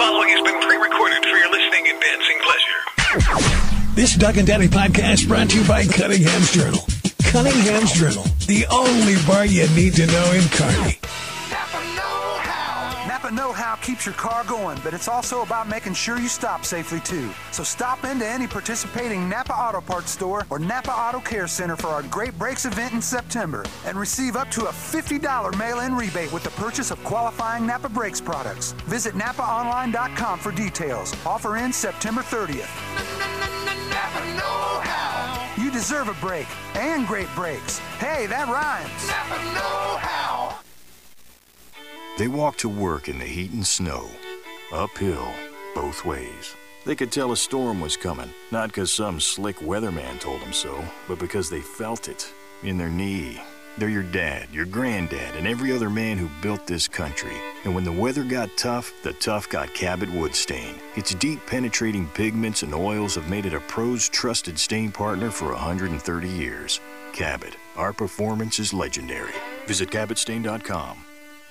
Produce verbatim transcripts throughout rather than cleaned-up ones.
following has been pre-recorded for your listening and dancing pleasure. This Doug and Daddy podcast brought to you by Cunningham's Journal. Cunningham's Journal, the only bar you need to know in Kearney. Napa Know-How keeps your car going, but it's also about making sure you stop safely, too. So stop into any participating Napa Auto Parts store or Napa Auto Care Center for our Great Breaks event in September and receive up to a fifty dollars mail-in rebate with the purchase of qualifying Napa Brakes products. Visit Napa Online dot com for details. Offer ends September thirtieth. Napa Know-How. You deserve a break and great brakes. Hey, that rhymes. Napa Know-How. They walked to work in the heat and snow, uphill, both ways. They could tell a storm was coming, not because some slick weatherman told them so, but because they felt it in their knee. They're your dad, your granddad, and every other man who built this country. And when the weather got tough, the tough got Cabot Wood Stain. Its deep penetrating pigments and oils have made it a pro's trusted stain partner for one hundred thirty years. Cabot, our performance is legendary. Visit Cabot Stain dot com.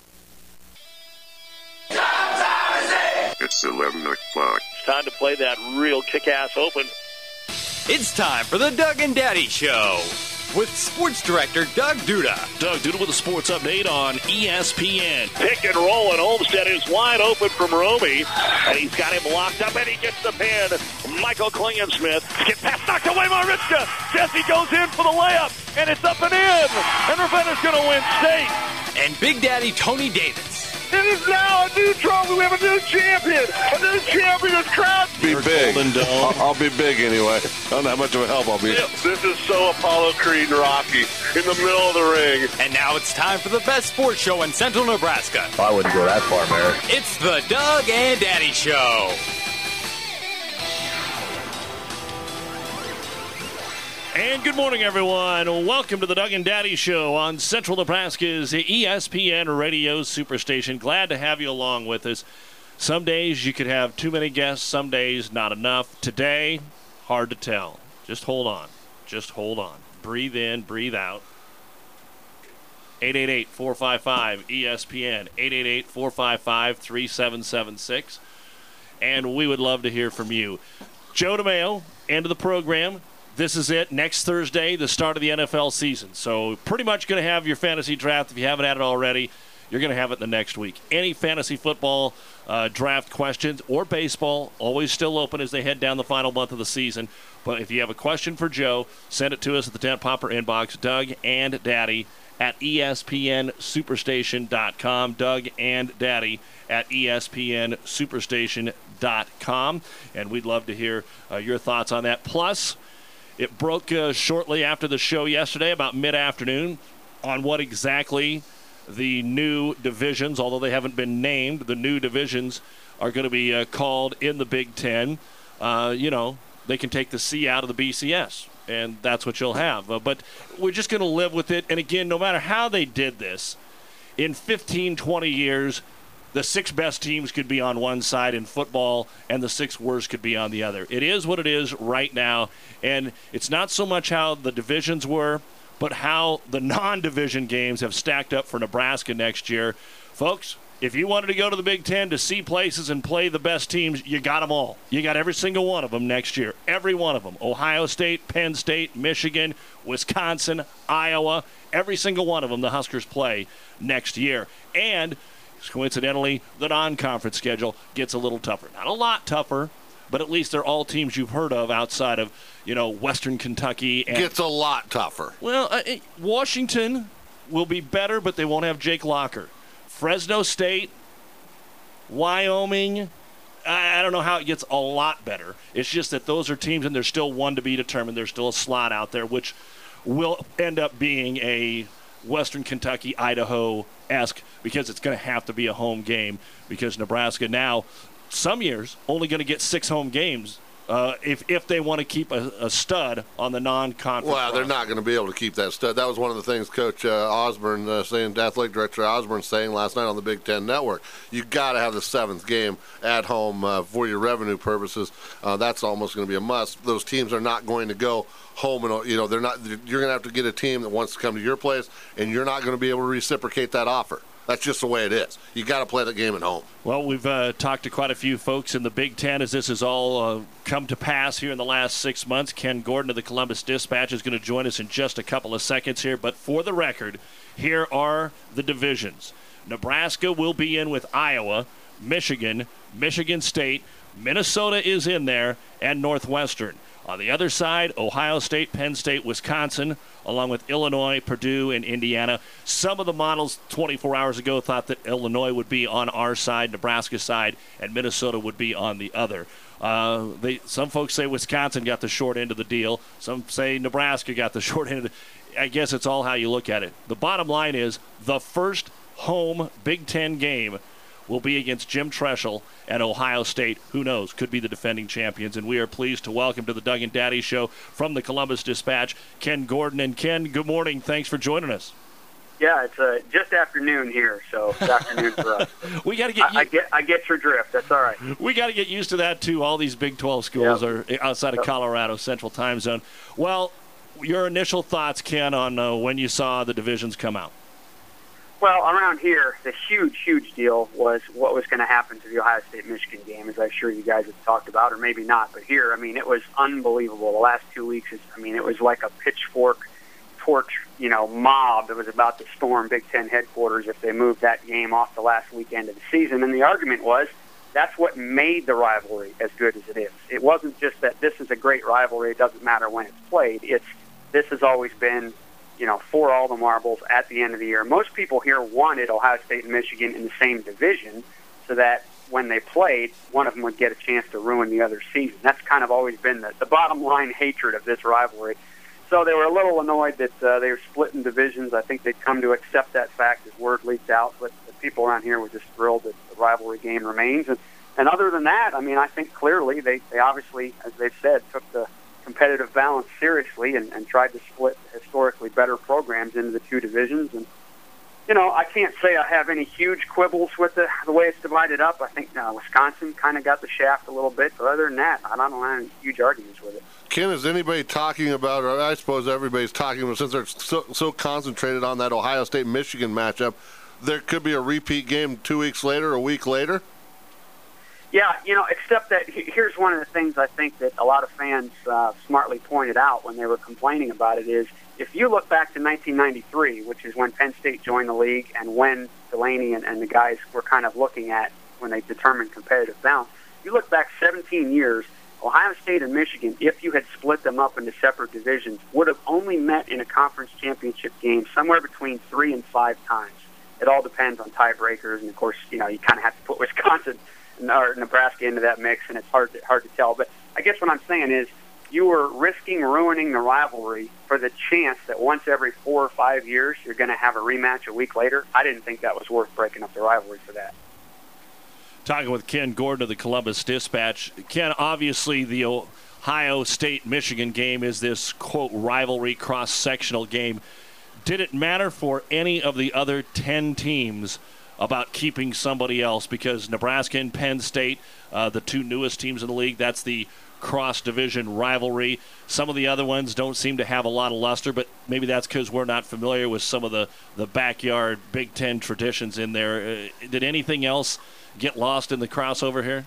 It's eleven o'clock. It's time to play that real kick-ass open. It's time for the Doug and Daddy Show with sports director Doug Duda. Doug Duda with a sports update on E S P N. Pick and roll, and Olmstead is wide open from Romy, and he's got him locked up, and he gets the pin. Michael Klingensmith gets past, knocked away Mariska. Jesse goes in for the layup, and it's up and in, and Ravenna's going to win state. And Big Daddy Tony Davis. It is now a new trophy. We have a new champion. A new champion is crowned. Be big. I'll, I'll be big anyway. I don't know how much of a help I'll be. This is so Apollo Creed and Rocky in the middle of the ring. And now it's time for the best sports show in Central Nebraska. I wouldn't go that far, Mary. It's the Doug and Daddy Show. And good morning, everyone. Welcome to the Doug and Daddy Show on Central Nebraska's E S P N Radio Superstation. Glad to have you along with us. Some days you could have too many guests, some days not enough. Today, hard to tell. Just hold on. Just hold on. Breathe in, breathe out. eight eight eight, four five five, E S P N, eight eight eight, four five five, three seven seven six. And we would love to hear from you. Joe DeMayo, end of the program. This is it. Next Thursday, the start of the N F L season. So pretty much going to have your fantasy draft. If you haven't had it already, you're going to have it the next week. Any fantasy football uh, draft questions or baseball, always still open as they head down the final month of the season. But if you have a question for Joe, send it to us at the Dent Popper inbox, Doug and Daddy at E S P N superstation dot com. Doug and Daddy at E S P N superstation dot com. And we'd love to hear uh, your thoughts on that. Plus, it broke uh, shortly after the show yesterday, about mid-afternoon, on what exactly the new divisions, although they haven't been named, the new divisions are going to be uh, called in the Big Ten. Uh, you know, they can take the C out of the B C S, and that's what you'll have. Uh, but we're just going to live with it. And again, no matter how they did this, in fifteen, twenty years, the six best teams could be on one side in football, and the six worst could be on the other. It is what it is right now, and it's not so much how the divisions were, but how the non-division games have stacked up for Nebraska next year. Folks, if you wanted to go to the Big Ten to see places and play the best teams, you got them all. You got every single one of them next year. Every one of them. Ohio State, Penn State, Michigan, Wisconsin, Iowa. Every single one of them the Huskers play next year. And coincidentally, the non-conference schedule gets a little tougher. Not a lot tougher, but at least they're all teams you've heard of outside of, you know, Western Kentucky. And, gets a lot tougher. Well, uh, Washington will be better, but they won't have Jake Locker. Fresno State, Wyoming, I, I don't know how it gets a lot better. It's just that those are teams, and there's still one to be determined. There's still a slot out there, which will end up being a Western Kentucky, Idaho-esque, because it's going to have to be a home game, because Nebraska now, some years, only going to get six home games uh, if if they want to keep a, a stud on the non-conference. Well, they're not going to be able to keep that stud. That was one of the things Coach uh, Osborne uh, saying, athletic director Osborne saying last night on the Big Ten Network. You got to have the seventh game at home uh, for your revenue purposes. Uh, that's almost going to be a must. Those teams are not going to go home, and you know they're not. You're going to have to get a team that wants to come to your place, and you're not going to be able to reciprocate that offer. That's just the way it is. You got to play the game at home. Well, we've uh, talked to quite a few folks in the Big Ten as this has all uh, come to pass here in the last six months. Ken Gordon of the Columbus Dispatch is going to join us in just a couple of seconds here. But for the record, here are the divisions. Nebraska will be in with Iowa, Michigan, Michigan State, Minnesota is in there, and Northwestern. On the other side, Ohio State, Penn State, Wisconsin, along with Illinois, Purdue, and Indiana. Some of the models twenty-four hours ago thought that Illinois would be on our side, Nebraska's side, and Minnesota would be on the other. Uh, they, some folks say Wisconsin got the short end of the deal. Some say Nebraska got the short end of the I guess it's all how you look at it. The bottom line is the first home Big Ten game will be against Jim Treshel and Ohio State. Who knows? Could be the defending champions. And we are pleased to welcome to the Doug and Daddy Show from the Columbus Dispatch, Ken Gordon. And Ken, good morning. Thanks for joining us. Yeah, it's uh, just afternoon here, so it's afternoon for us. we got to get, I, I get. I get your drift. That's all right. We got to get used to that too. All these Big twelve schools yep. are outside of yep. Colorado Central Time Zone. Well, your initial thoughts, Ken, on uh, when you saw the divisions come out? Well, around here, the huge, huge deal was what was going to happen to the Ohio State-Michigan game, as I'm sure you guys have talked about, or maybe not. But here, I mean, it was unbelievable. The last two weeks, is, I mean, it was like a pitchfork torch, you know, mob that was about to storm Big Ten headquarters if they moved that game off the last weekend of the season. And the argument was that's what made the rivalry as good as it is. It wasn't just that this is a great rivalry, it doesn't matter when it's played. It's this has always been, you know, for all the marbles at the end of the year. Most people here wanted Ohio State and Michigan in the same division so that when they played, one of them would get a chance to ruin the other season. That's kind of always been the, the bottom line hatred of this rivalry. So they were a little annoyed that uh, they were split in divisions. I think they'd come to accept that fact as word leaked out, but the people around here were just thrilled that the rivalry game remains. And, and other than that, I mean, I think clearly they, they obviously, as they've said, took the competitive balance seriously and, and tried to split historically better programs into the two divisions. And, you know, I can't say I have any huge quibbles with the, the way it's divided up. I think uh, Wisconsin kind of got the shaft a little bit, but other than that, I don't have any huge arguments with it. Ken, is anybody talking about, or I suppose everybody's talking about, since they're so, so concentrated on that Ohio State-Michigan matchup, there could be a repeat game two weeks later, a week later? Yeah, you know, except that here's one of the things I think that a lot of fans uh, smartly pointed out when they were complaining about it is if you look back to nineteen ninety-three, which is when Penn State joined the league and when Delaney and, and the guys were kind of looking at when they determined competitive balance, you look back seventeen years, Ohio State and Michigan, if you had split them up into separate divisions, would have only met in a conference championship game somewhere between three and five times. It all depends on tiebreakers, and of course, you know, you kind of have to put Wisconsin or Nebraska into that mix, and it's hard to, hard to tell. But I guess what I'm saying is you were risking ruining the rivalry for the chance that once every four or five years you're going to have a rematch a week later. I didn't think that was worth breaking up the rivalry for that. Talking with Ken Gordon of the Columbus Dispatch. Ken, obviously the Ohio State-Michigan game is this, quote, rivalry cross-sectional game. Did it matter for any of the other ten teams about keeping somebody else? Because Nebraska and Penn State, uh, the two newest teams in the league, that's the cross-division rivalry. Some of the other ones don't seem to have a lot of luster, but maybe that's because we're not familiar with some of the, the backyard Big Ten traditions in there. Uh, did anything else get lost in the crossover here?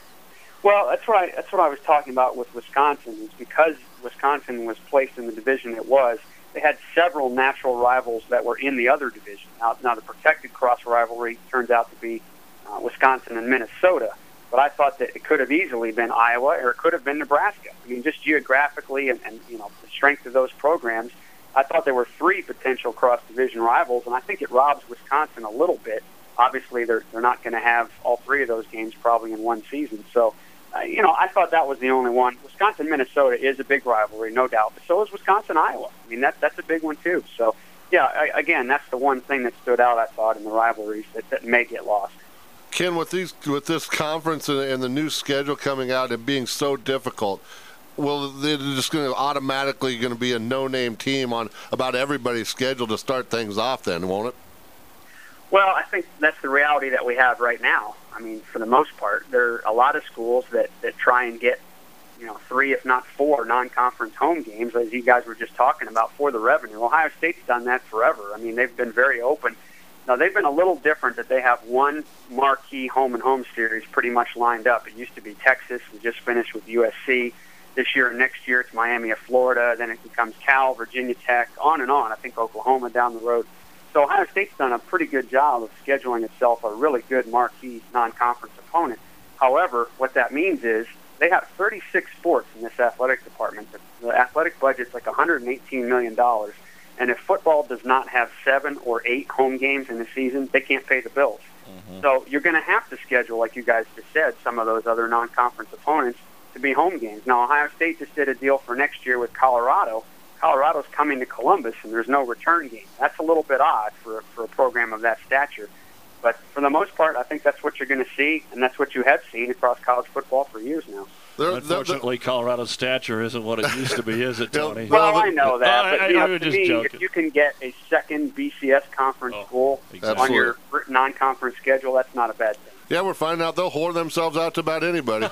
Well, that's right. That's what I was talking about with Wisconsin. Is because Wisconsin was placed in the division it was, they had several natural rivals that were in the other division. Now, now the protected cross rivalry turns out to be uh, Wisconsin and Minnesota, but I thought that it could have easily been Iowa or it could have been Nebraska. I mean, just geographically and, and you know the strength of those programs, I thought there were three potential cross-division rivals, and I think it robs Wisconsin a little bit. Obviously, they're they're not going to have all three of those games probably in one season, so. Uh, you know, I thought that was the only one. Wisconsin-Minnesota is a big rivalry, no doubt, but so is Wisconsin-Iowa. I mean, that, that's a big one, too. So, yeah, I, again, that's the one thing that stood out, I thought, in the rivalries that, that may get lost. Ken, with these with this conference and, and the new schedule coming out and being so difficult, well, they're just going to automatically going to be a no-name team on about everybody's schedule to start things off then, won't it? Well, I think that's the reality that we have right now. I mean, for the most part, there are a lot of schools that, that try and get, you know, three, if not four, non-conference home games, as you guys were just talking about, for the revenue. Ohio State's done that forever. I mean, they've been very open. Now, they've been a little different that they have one marquee home-and-home series pretty much lined up. It used to be Texas. We just finished with U S C. This year and next year, it's Miami of Florida. Then it becomes Cal, Virginia Tech, on and on. I think Oklahoma down the road. So Ohio State's done a pretty good job of scheduling itself a really good marquee non-conference opponent. However, what that means is they have thirty-six sports in this athletic department. The athletic budget's like one hundred eighteen million dollars. And if football does not have seven or eight home games in the season, they can't pay the bills. Mm-hmm. So you're going to have to schedule, like you guys just said, some of those other non-conference opponents to be home games. Now, Ohio State just did a deal for next year with Colorado. Colorado's coming to Columbus, and there's no return game. That's a little bit odd for, for a program of that stature. But for the most part, I think that's what you're going to see, and that's what you have seen across college football for years now. They're, Unfortunately, they're, Colorado's stature isn't what it used to be, is it, Tony? Well, I know that, uh, but I, you know, I, to I just me, joking. if you can get a second B C S conference oh, school exactly. on your non-conference schedule, that's not a bad thing. Yeah, we're finding out they'll whore themselves out to about anybody.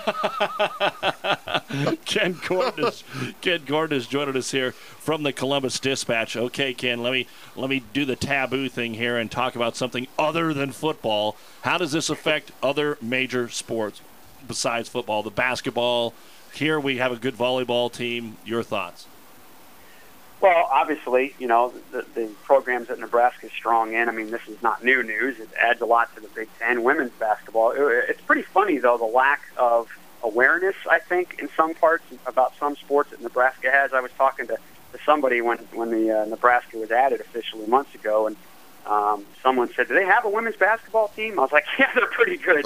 Ken Gordon is Ken Gordon is joining us here from the Columbus Dispatch. Okay, Ken, let me let me do the taboo thing here and talk about something other than football. How does this affect other major sports besides football? The basketball. Here we have a good volleyball team. Your thoughts? Well, obviously, you know, the, the programs that Nebraska is strong in, I mean, this is not new news. It adds a lot to the Big Ten. Women's basketball, it's pretty funny, though, the lack of awareness, I think, in some parts about some sports that Nebraska has. I was talking to, to somebody when, when the uh, Nebraska was added officially months ago, and um, someone said, do they have a women's basketball team? I was like, yeah, they're pretty good.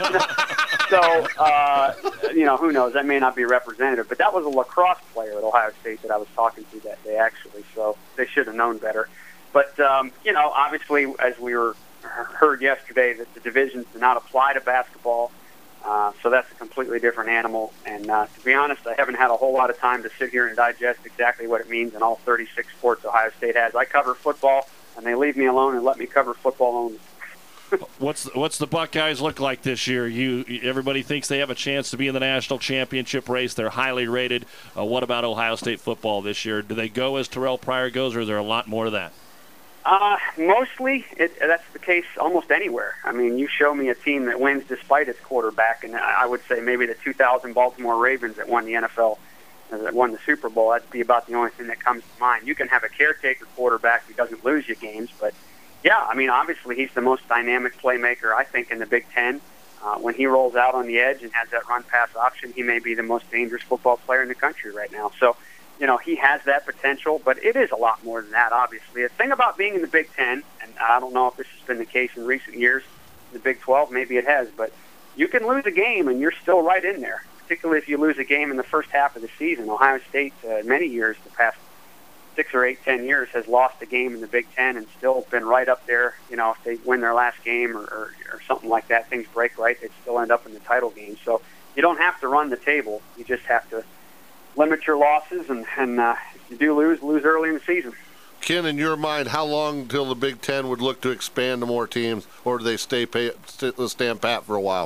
So, uh, you know, who knows? That may not be representative. But that was a lacrosse player at Ohio State that I was talking to that day, actually. So they should have known better. But, um, you know, obviously, as we were heard yesterday, that the divisions do not apply to basketball. Uh, so that's a completely different animal. And uh, to be honest, I haven't had a whole lot of time to sit here and digest exactly what it means in all thirty-six sports Ohio State has. I cover football, and they leave me alone and let me cover football only. What's the, what's the Buckeyes look like this year? You everybody thinks they have a chance to be in the national championship race. They're highly rated. Uh, what about Ohio State football this year? Do they go as Terrell Pryor goes, or is there a lot more to that? Uh, mostly, it, that's the case almost anywhere. I mean, you show me a team that wins despite its quarterback, and I would say maybe the two thousand Baltimore Ravens that won the N F L, uh, that won the Super Bowl. That'd be about the only thing that comes to mind. You can have a caretaker quarterback who doesn't lose you games, but yeah, I mean, obviously he's the most dynamic playmaker, I think, in the Big Ten. Uh, when he rolls out on the edge and has that run-pass option, he may be the most dangerous football player in the country right now. So, you know, he has that potential, but it is a lot more than that, obviously. The thing about being in the Big Ten, and I don't know if this has been the case in recent years, the Big twelve, maybe it has, but you can lose a game and you're still right in there, particularly if you lose a game in the first half of the season. Ohio State, uh, many years, the past six or eight, ten years, has lost a game in the Big Ten and still been right up there. You know, if they win their last game or, or, or something like that, things break right, they'd still end up in the title game. So you don't have to run the table. You just have to limit your losses, and, and uh, if you do lose, lose early in the season. Ken, in your mind, how long until the Big Ten would look to expand to more teams, or do they stay pay, stand pat for a while?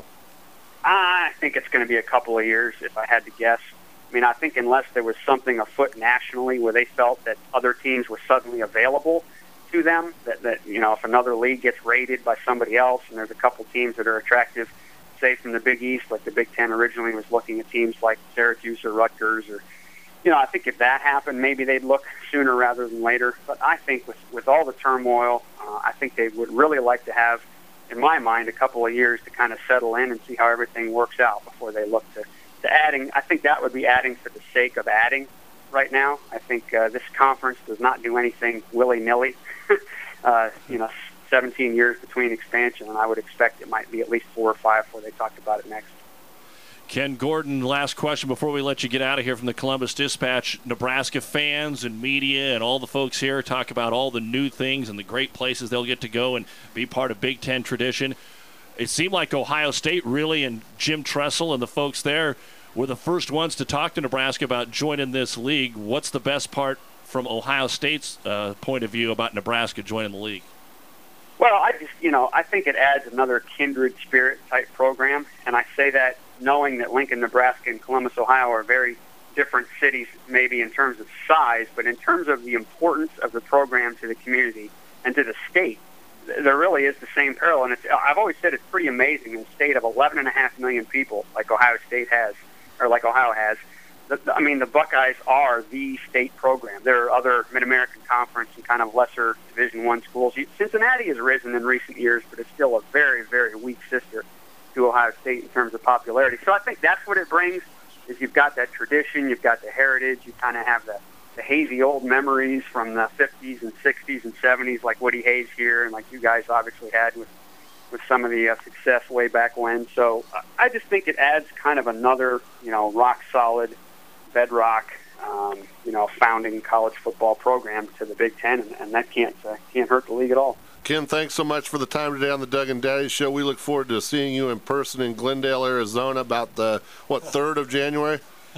I think it's going to be a couple of years, if I had to guess. I mean, I think unless there was something afoot nationally where they felt that other teams were suddenly available to them, that, that you know, if another league gets raided by somebody else and there's a couple teams that are attractive, say from the Big East, like the Big Ten originally was looking at teams like Syracuse or Rutgers, or, you know, I think if that happened, maybe they'd look sooner rather than later. But I think with, with all the turmoil, uh, I think they would really like to have, in my mind, a couple of years to kind of settle in and see how everything works out before they look to To adding. I think that would be adding for the sake of adding right now. I think uh, this conference does not do anything willy-nilly. uh, you know, seventeen years between expansion, and I would expect it might be at least four or five before they talk about it next. Ken Gordon, last question before we let you get out of here from the Columbus Dispatch. Nebraska fans and media and all the folks here talk about all the new things and the great places they'll get to go and be part of Big Ten tradition. It seemed like Ohio State really, and Jim Tressel and the folks there, were the first ones to talk to Nebraska about joining this league. What's the best part from Ohio State's uh, point of view about Nebraska joining the league? Well, I just, you know, I think it adds another kindred spirit type program, and I say that knowing that Lincoln, Nebraska, and Columbus, Ohio are very different cities, maybe in terms of size, but in terms of the importance of the program to the community and to the state. there really is the same parallel. And it's, I've always said it's pretty amazing in a state of eleven and a half million people, like Ohio State has, or like Ohio has. The, I mean, the Buckeyes are the state program. There are other Mid-American Conference and kind of lesser Division One schools. Cincinnati has risen in recent years, but it's still a very, very weak sister to Ohio State in terms of popularity. So I think that's what it brings, is you've got that tradition, you've got the heritage, you kind of have the, the hazy old memories from the fifties and sixties and seventies, like Woody Hayes here, and like you guys obviously had with, with some of the uh, success way back when. So uh, I just think it adds kind of another, you know, rock-solid bedrock, um, you know, founding college football program to the Big Ten, and, and that can't uh, can't hurt the league at all. Ken, thanks so much for the time today on the Doug and Daddy Show. We look forward to seeing you in person in Glendale, Arizona, about the, what, third of January?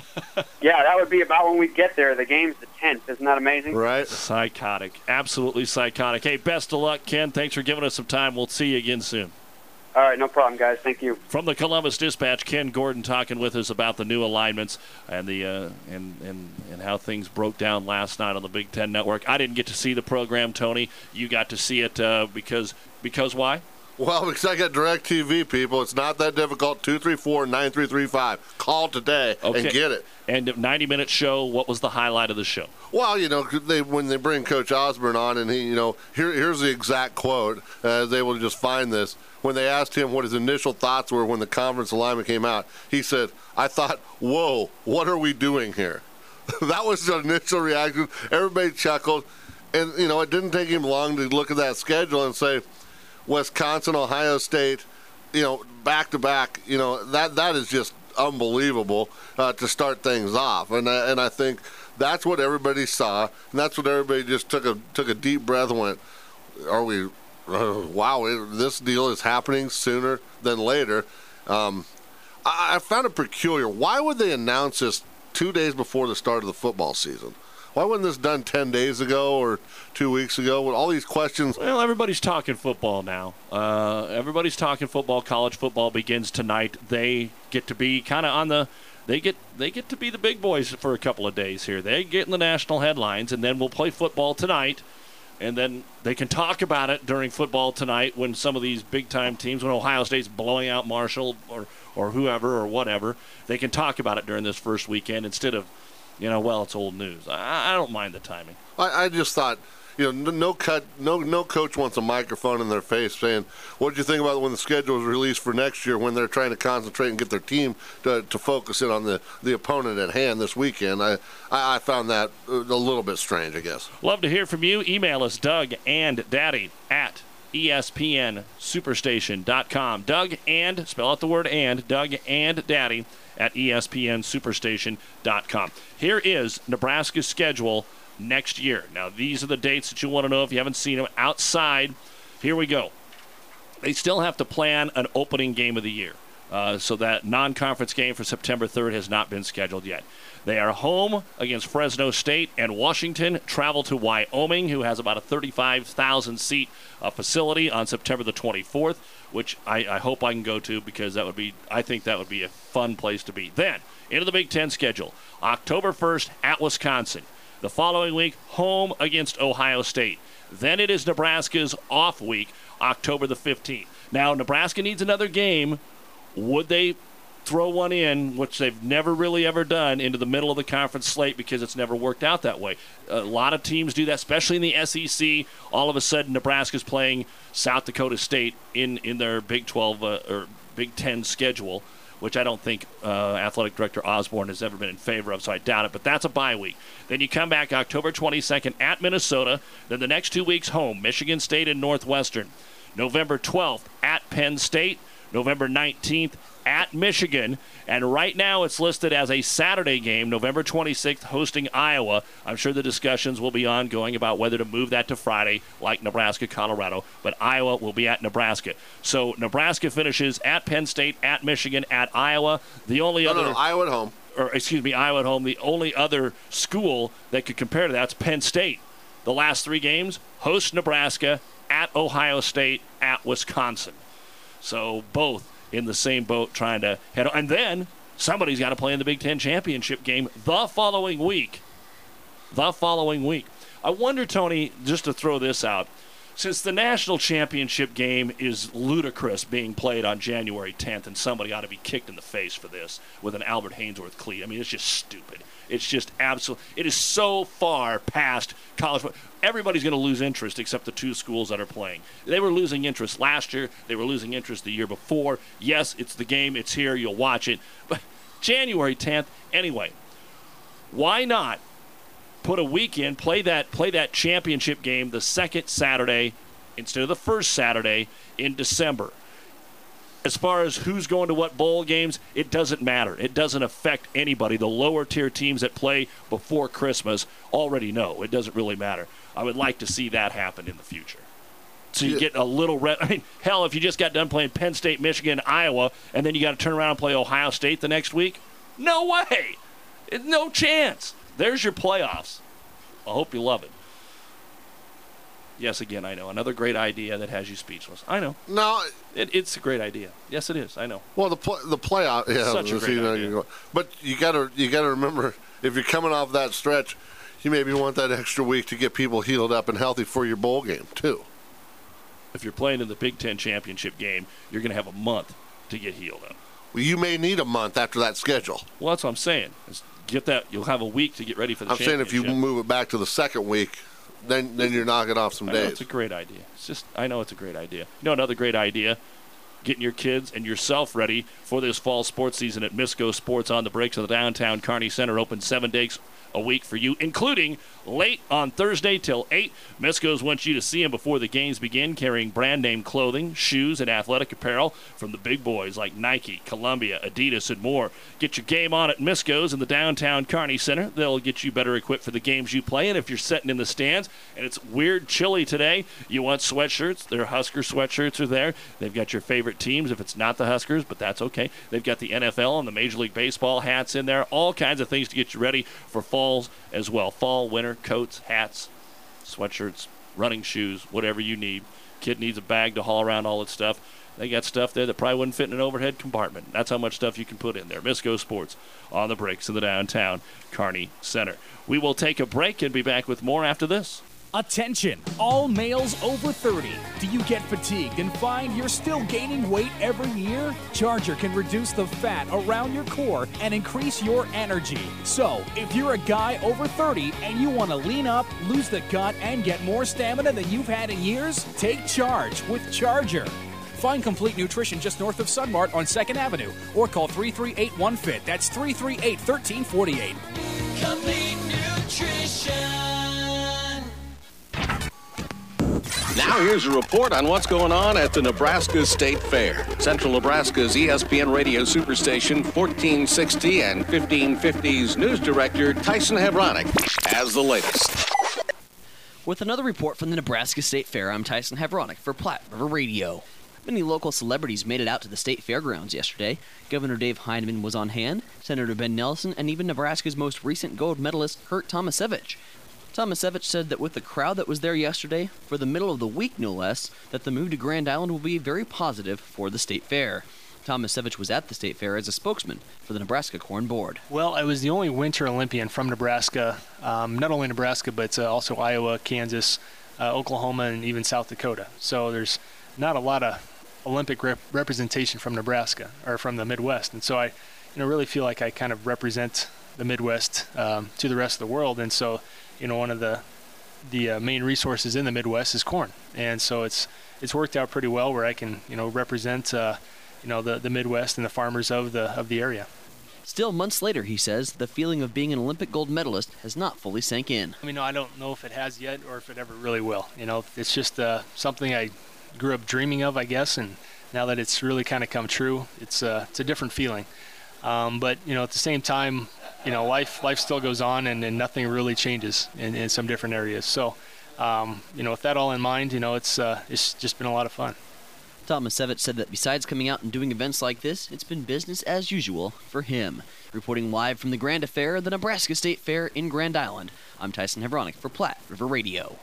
Yeah, that would be about when we get there. The game's the tenth. Isn't that amazing? Right. Psychotic. Absolutely psychotic. Hey, best of luck, Ken. Thanks for giving us some time. We'll see you again soon. All right, no problem, guys. Thank you. From the Columbus Dispatch, Ken Gordon talking with us about the new alignments and the uh, and, and and how things broke down last night on the Big Ten Network. I didn't get to see the program, Tony. You got to see it uh, because because why? Well, because I got DirecTV, people. It's not that difficult. two three four, nine three three five. Call today okay. and get it. And ninety-minute show, what was the highlight of the show? Well, you know, they when they bring Coach Osborne on, and he, you know, here here's the exact quote. Uh, I was able to just find this. When they asked him what his initial thoughts were when the conference alignment came out, he said, I thought, whoa, what are we doing here? That was the initial reaction. Everybody chuckled. And, you know, it didn't take him long to look at that schedule and say, Wisconsin, Ohio State, you know, back-to-back, you know, that that is just unbelievable uh, to start things off. And, uh, and I think that's what everybody saw, and that's what everybody just took a took a deep breath and went, are we – Uh, wow, it, this deal is happening sooner than later. Um, I, I found it peculiar. Why would they announce this two days before the start of the football season? Why wasn't this done ten days ago or two weeks ago with all these questions? Well, everybody's talking football now. Uh, everybody's talking football. College football begins tonight. They get to be kind of on the they get they get to be the big boys for a couple of days here. They get in the national headlines, and then we'll play football tonight. And then they can talk about it during football tonight when some of these big-time teams, when Ohio State's blowing out Marshall or, or whoever or whatever, they can talk about it during this first weekend instead of, you know, well, it's old news. I, I don't mind the timing. I, I just thought, you know, no cut, no no coach wants a microphone in their face saying, what did you think about when the schedule was released for next year when they're trying to concentrate and get their team to, to focus in on the, the opponent at hand this weekend? I, I, I found that a little bit strange, I guess. Love to hear from you. Email us, Doug and Daddy at E S P N superstation dot com. Doug and, spell out the word and, Doug and Daddy at E S P N superstation dot com. Here is Nebraska's schedule next year. Now, these are the dates that you want to know if you haven't seen them outside. Here we go. They still have to plan an opening game of the year. Uh, so that non-conference game for September third has not been scheduled yet. They are home against Fresno State and Washington. Travel to Wyoming, who has about a thirty-five thousand seat uh, facility on September the twenty-fourth, which I, I hope I can go to because that would be, I think that would be a fun place to be. Then, into the Big Ten schedule. October first at Wisconsin. The following week, home against Ohio State. Then it is Nebraska's off week, October the fifteenth. Now, Nebraska needs another game. Would they throw one in, which they've never really ever done, into the middle of the conference slate because it's never worked out that way? A lot of teams do that, especially in the S E C. All of a sudden, Nebraska's playing South Dakota State in, in their Big twelve uh, or Big ten schedule, which I don't think uh, Athletic Director Osborne has ever been in favor of, so I doubt it. But that's a bye week. Then you come back October twenty-second at Minnesota. Then the next two weeks home, Michigan State and Northwestern. November twelfth at Penn State. November nineteenth at Michigan. And right now it's listed as a Saturday game, November twenty-sixth, hosting Iowa. I'm sure the discussions will be ongoing about whether to move that to Friday, like Nebraska, Colorado. But Iowa will be at Nebraska. So Nebraska finishes at Penn State, at Michigan, at Iowa. The only no, other... No, no, Iowa at home. Or, excuse me, Iowa at home. The only other school that could compare to that's Penn State. The last three games, host Nebraska, at Ohio State, at Wisconsin. So both in the same boat trying to head on. And then somebody's got to play in the Big Ten championship game the following week. The following week. I wonder, Tony, just to throw this out, Since the national championship game is ludicrous being played on January tenth, and somebody ought to be kicked in the face for this with an Albert Haynesworth cleat. I mean, it's just stupid. It's just absolute. It is so far past college football. Everybody's going to lose interest except the two schools that are playing. They were losing interest last year. They were losing interest the year before. Yes, it's the game. It's here. You'll watch it. But January tenth, anyway, why not put a week in, play that play that championship game the second Saturday instead of the first Saturday in December? As far as who's going to what bowl games, it doesn't matter. It doesn't affect anybody. The lower tier teams that play before Christmas already know. It doesn't really matter. I would like to see that happen in the future. So you yeah. get a little re- I mean, hell, if you just got done playing Penn State, Michigan, Iowa, and then you got to turn around and play Ohio State the next week, no way. It's no chance. There's your playoffs. I hope you love it. Yes, again, I know. Another great idea that has you speechless. I know. No. It, it's a great idea. Yes, it is. I know. Well, the play, the playoff, yeah. Such a great you know, idea. you but you got to you got to remember, if you're coming off that stretch, you maybe want that extra week to get people healed up and healthy for your bowl game, too. If you're playing in the Big Ten championship game, you're going to have a month to get healed up. Well, you may need a month after that schedule. Well, that's what I'm saying. Is get that. You'll have a week to get ready for the I'm saying championship. if you move it back to the second week, then then you're knocking off some I days. know it's a great idea. It's just I know it's a great idea. You know another great idea? Getting your kids and yourself ready for this fall sports season at Misco Sports on the Breaks of the downtown Kearney Center. Open seven days a week for you, including late on Thursday till eight. Misco's wants you to see them before the games begin, carrying brand name clothing, shoes, and athletic apparel from the big boys like Nike, Columbia, Adidas, and more. Get your game on at Misco's in the downtown Kearney Center. They'll get you better equipped for the games you play. And if you're sitting in the stands and it's weird chilly today, you want sweatshirts. Their Husker sweatshirts are there. They've got your favorite teams if it's not the Huskers, but that's okay. They've got the N F L and the Major League Baseball hats in there. All kinds of things to get you ready for falls as well. Fall, winter, coats, hats, sweatshirts, running shoes, whatever you need. Kid needs a bag to haul around all that stuff. They got stuff there that probably wouldn't fit in an overhead compartment. That's how much stuff you can put in there. Misco Sports on the Breaks in the downtown Kearney Center. We will take a break and be back with more after this. Attention, all males over thirty. Do you get fatigued and find you're still gaining weight every year? Charger can reduce the fat around your core and increase your energy. So, if you're a guy over thirty and you want to lean up, lose the gut, and get more stamina than you've had in years, take charge with Charger. Find Complete Nutrition just north of Sunmart on second Avenue or call three three eight one F I T. That's three three eight, one three four eight. Complete Nutrition. Now here's a report on what's going on at the Nebraska State Fair. Central Nebraska's E S P N Radio Superstation fourteen sixty and fifteen fifty's news director Tyson Hebronic has the latest. With another report from the Nebraska State Fair, I'm Tyson Hebronic for Platte River Radio. Many local celebrities made it out to the state fairgrounds yesterday. Governor Dave Heineman was on hand, Senator Ben Nelson, and even Nebraska's most recent gold medalist, Kurt Tomasevich. Tomasevich said that with the crowd that was there yesterday, for the middle of the week no less, that the move to Grand Island will be very positive for the state fair. Tomasevich was at the state fair as a spokesman for the Nebraska Corn Board. Well, I was the only Winter Olympian from Nebraska, um, not only Nebraska, but uh, also Iowa, Kansas, uh, Oklahoma, and even South Dakota. So there's not a lot of Olympic rep- representation from Nebraska, or from the Midwest. And so I you know, really feel like I kind of represent the Midwest um, to the rest of the world. And so you know, one of the the uh, main resources in the Midwest is corn, and so it's it's worked out pretty well where I can you know represent uh, you know the the Midwest and the farmers of the of the area. Still, months later, he says the feeling of being an Olympic gold medalist has not fully sank in. I mean, no, I don't know if it has yet or if it ever really will. You know, it's just uh, something I grew up dreaming of, I guess, and now that it's really kind of come true, it's uh, it's a different feeling. Um, but you know, at the same time, you know, life life still goes on, and, and nothing really changes in, in some different areas. So, um, you know, with that all in mind, you know, it's uh, it's just been a lot of fun. Tomasevich said that besides coming out and doing events like this, it's been business as usual for him. Reporting live from the Grand Affair, the Nebraska State Fair in Grand Island, I'm Tyson Hebronic for Platte River Radio.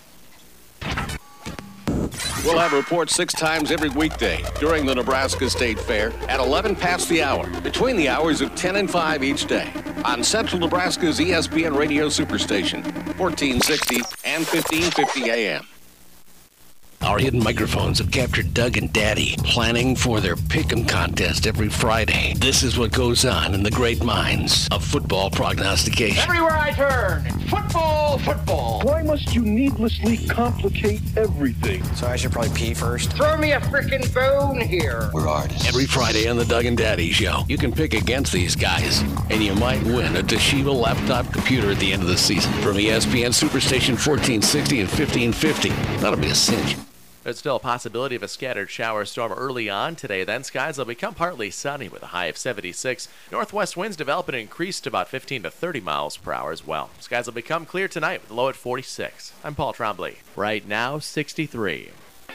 We'll have reports six times every weekday during the Nebraska State Fair at eleven past the hour, between the hours of ten and five each day, on Central Nebraska's E S P N Radio Superstation, fourteen sixty and fifteen fifty A M. Our hidden microphones have captured Doug and Daddy planning for their pick'em contest every Friday. This is what goes on in the great minds of football prognostication. Everywhere I turn, football, football. Why must you needlessly complicate everything? So I should probably pee first. Throw me a frickin' bone here. We're artists. Every Friday on the Doug and Daddy Show, you can pick against these guys, and you might win a Toshiba laptop computer at the end of the season. From E S P N Superstation fourteen sixty and fifteen fifty. That'll be a cinch. There's still a possibility of a scattered shower storm early on today. Then skies will become partly sunny with a high of seventy-six. Northwest winds develop and increase to about fifteen to thirty miles per hour as well. Skies will become clear tonight with a low at forty-six. I'm Paul Trombley. Right now, sixty-three.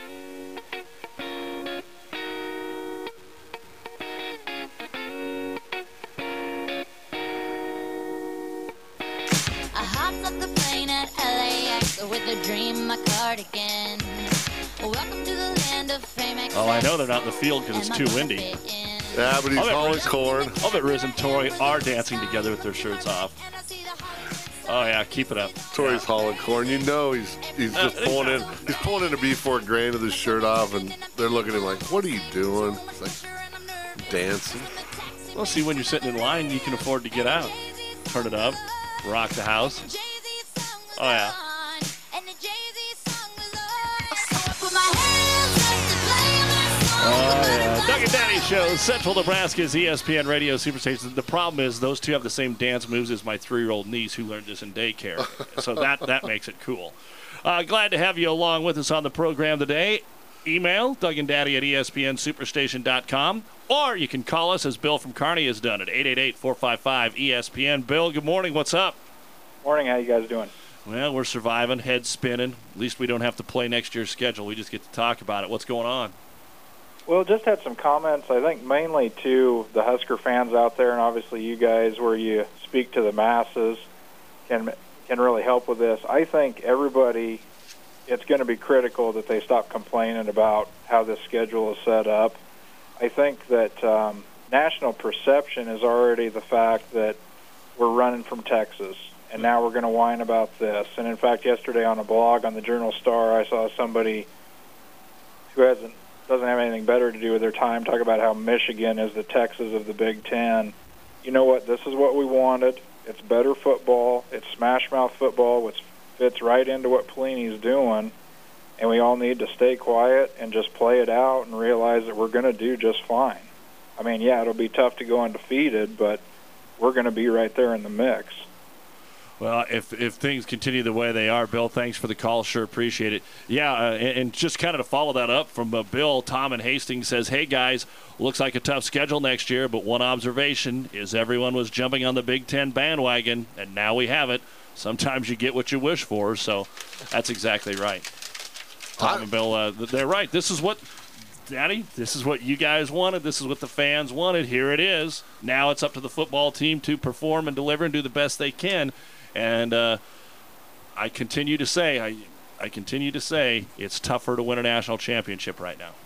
I hopped off the plane at L A X with a dream, my cardigan. Welcome to the land of fame. Oh, I know they're not in the field because it's too windy. Yeah, but he's hauling corn. I'll bet Riz and Tori are dancing together with their shirts off. Oh yeah, keep it up. Tori's hauling corn. You know he's he's just pulling in. He's pulling in a B four grain with his shirt off, and they're looking at him like, "What are you doing?" It's like dancing. Well, see, when you're sitting in line, you can afford to get out, turn it up, rock the house. Oh yeah. Oh, yeah. Doug and Daddy Show, Central Nebraska's E S P N radio superstation. The problem is those two have the same dance moves as my three-year-old niece who learned this in daycare. So that, that makes it cool. Uh, glad to have you along with us on the program today. Email Doug and Daddy at E S P N superstation dot com, or you can call us, as Bill from Kearney has done, at eight eight eight, four five five, E S P N. Bill, good morning. What's up? Morning. How you guys doing? Well, we're surviving, head spinning. At least we don't have to play next year's schedule. We just get to talk about it. What's going on? Well, just had some comments, I think mainly to the Husker fans out there, and obviously you guys, where you speak to the masses, can can really help with this. I think everybody, it's going to be critical that they stop complaining about how this schedule is set up. I think that um, national perception is already the fact that we're running from Texas, and now we're going to whine about this. And, in fact, yesterday on a blog on the Journal-Star, I saw somebody who hasn't doesn't have anything better to do with their time talk about how Michigan is the Texas of the Big Ten. You know what? This is what we wanted. It's better football. It's smash-mouth football, which fits right into what Pelini's doing. And we all need to stay quiet and just play it out and realize that we're going to do just fine. I mean, yeah, it'll be tough to go undefeated, but we're going to be right there in the mix. Well, if if things continue the way they are, Bill, thanks for the call. Sure appreciate it. Yeah, uh, and, and just kind of to follow that up from uh, Bill, Tom in Hastings says, hey, guys, looks like a tough schedule next year, but one observation is everyone was jumping on the Big Ten bandwagon, and now we have it. Sometimes you get what you wish for, so that's exactly right. Tom and Bill, uh, they're right. This is what, Daddy, this is what you guys wanted. This is what the fans wanted. Here it is. Now it's up to the football team to perform and deliver and do the best they can. And uh, I continue to say, I, I continue to say, it's tougher to win a national championship right now.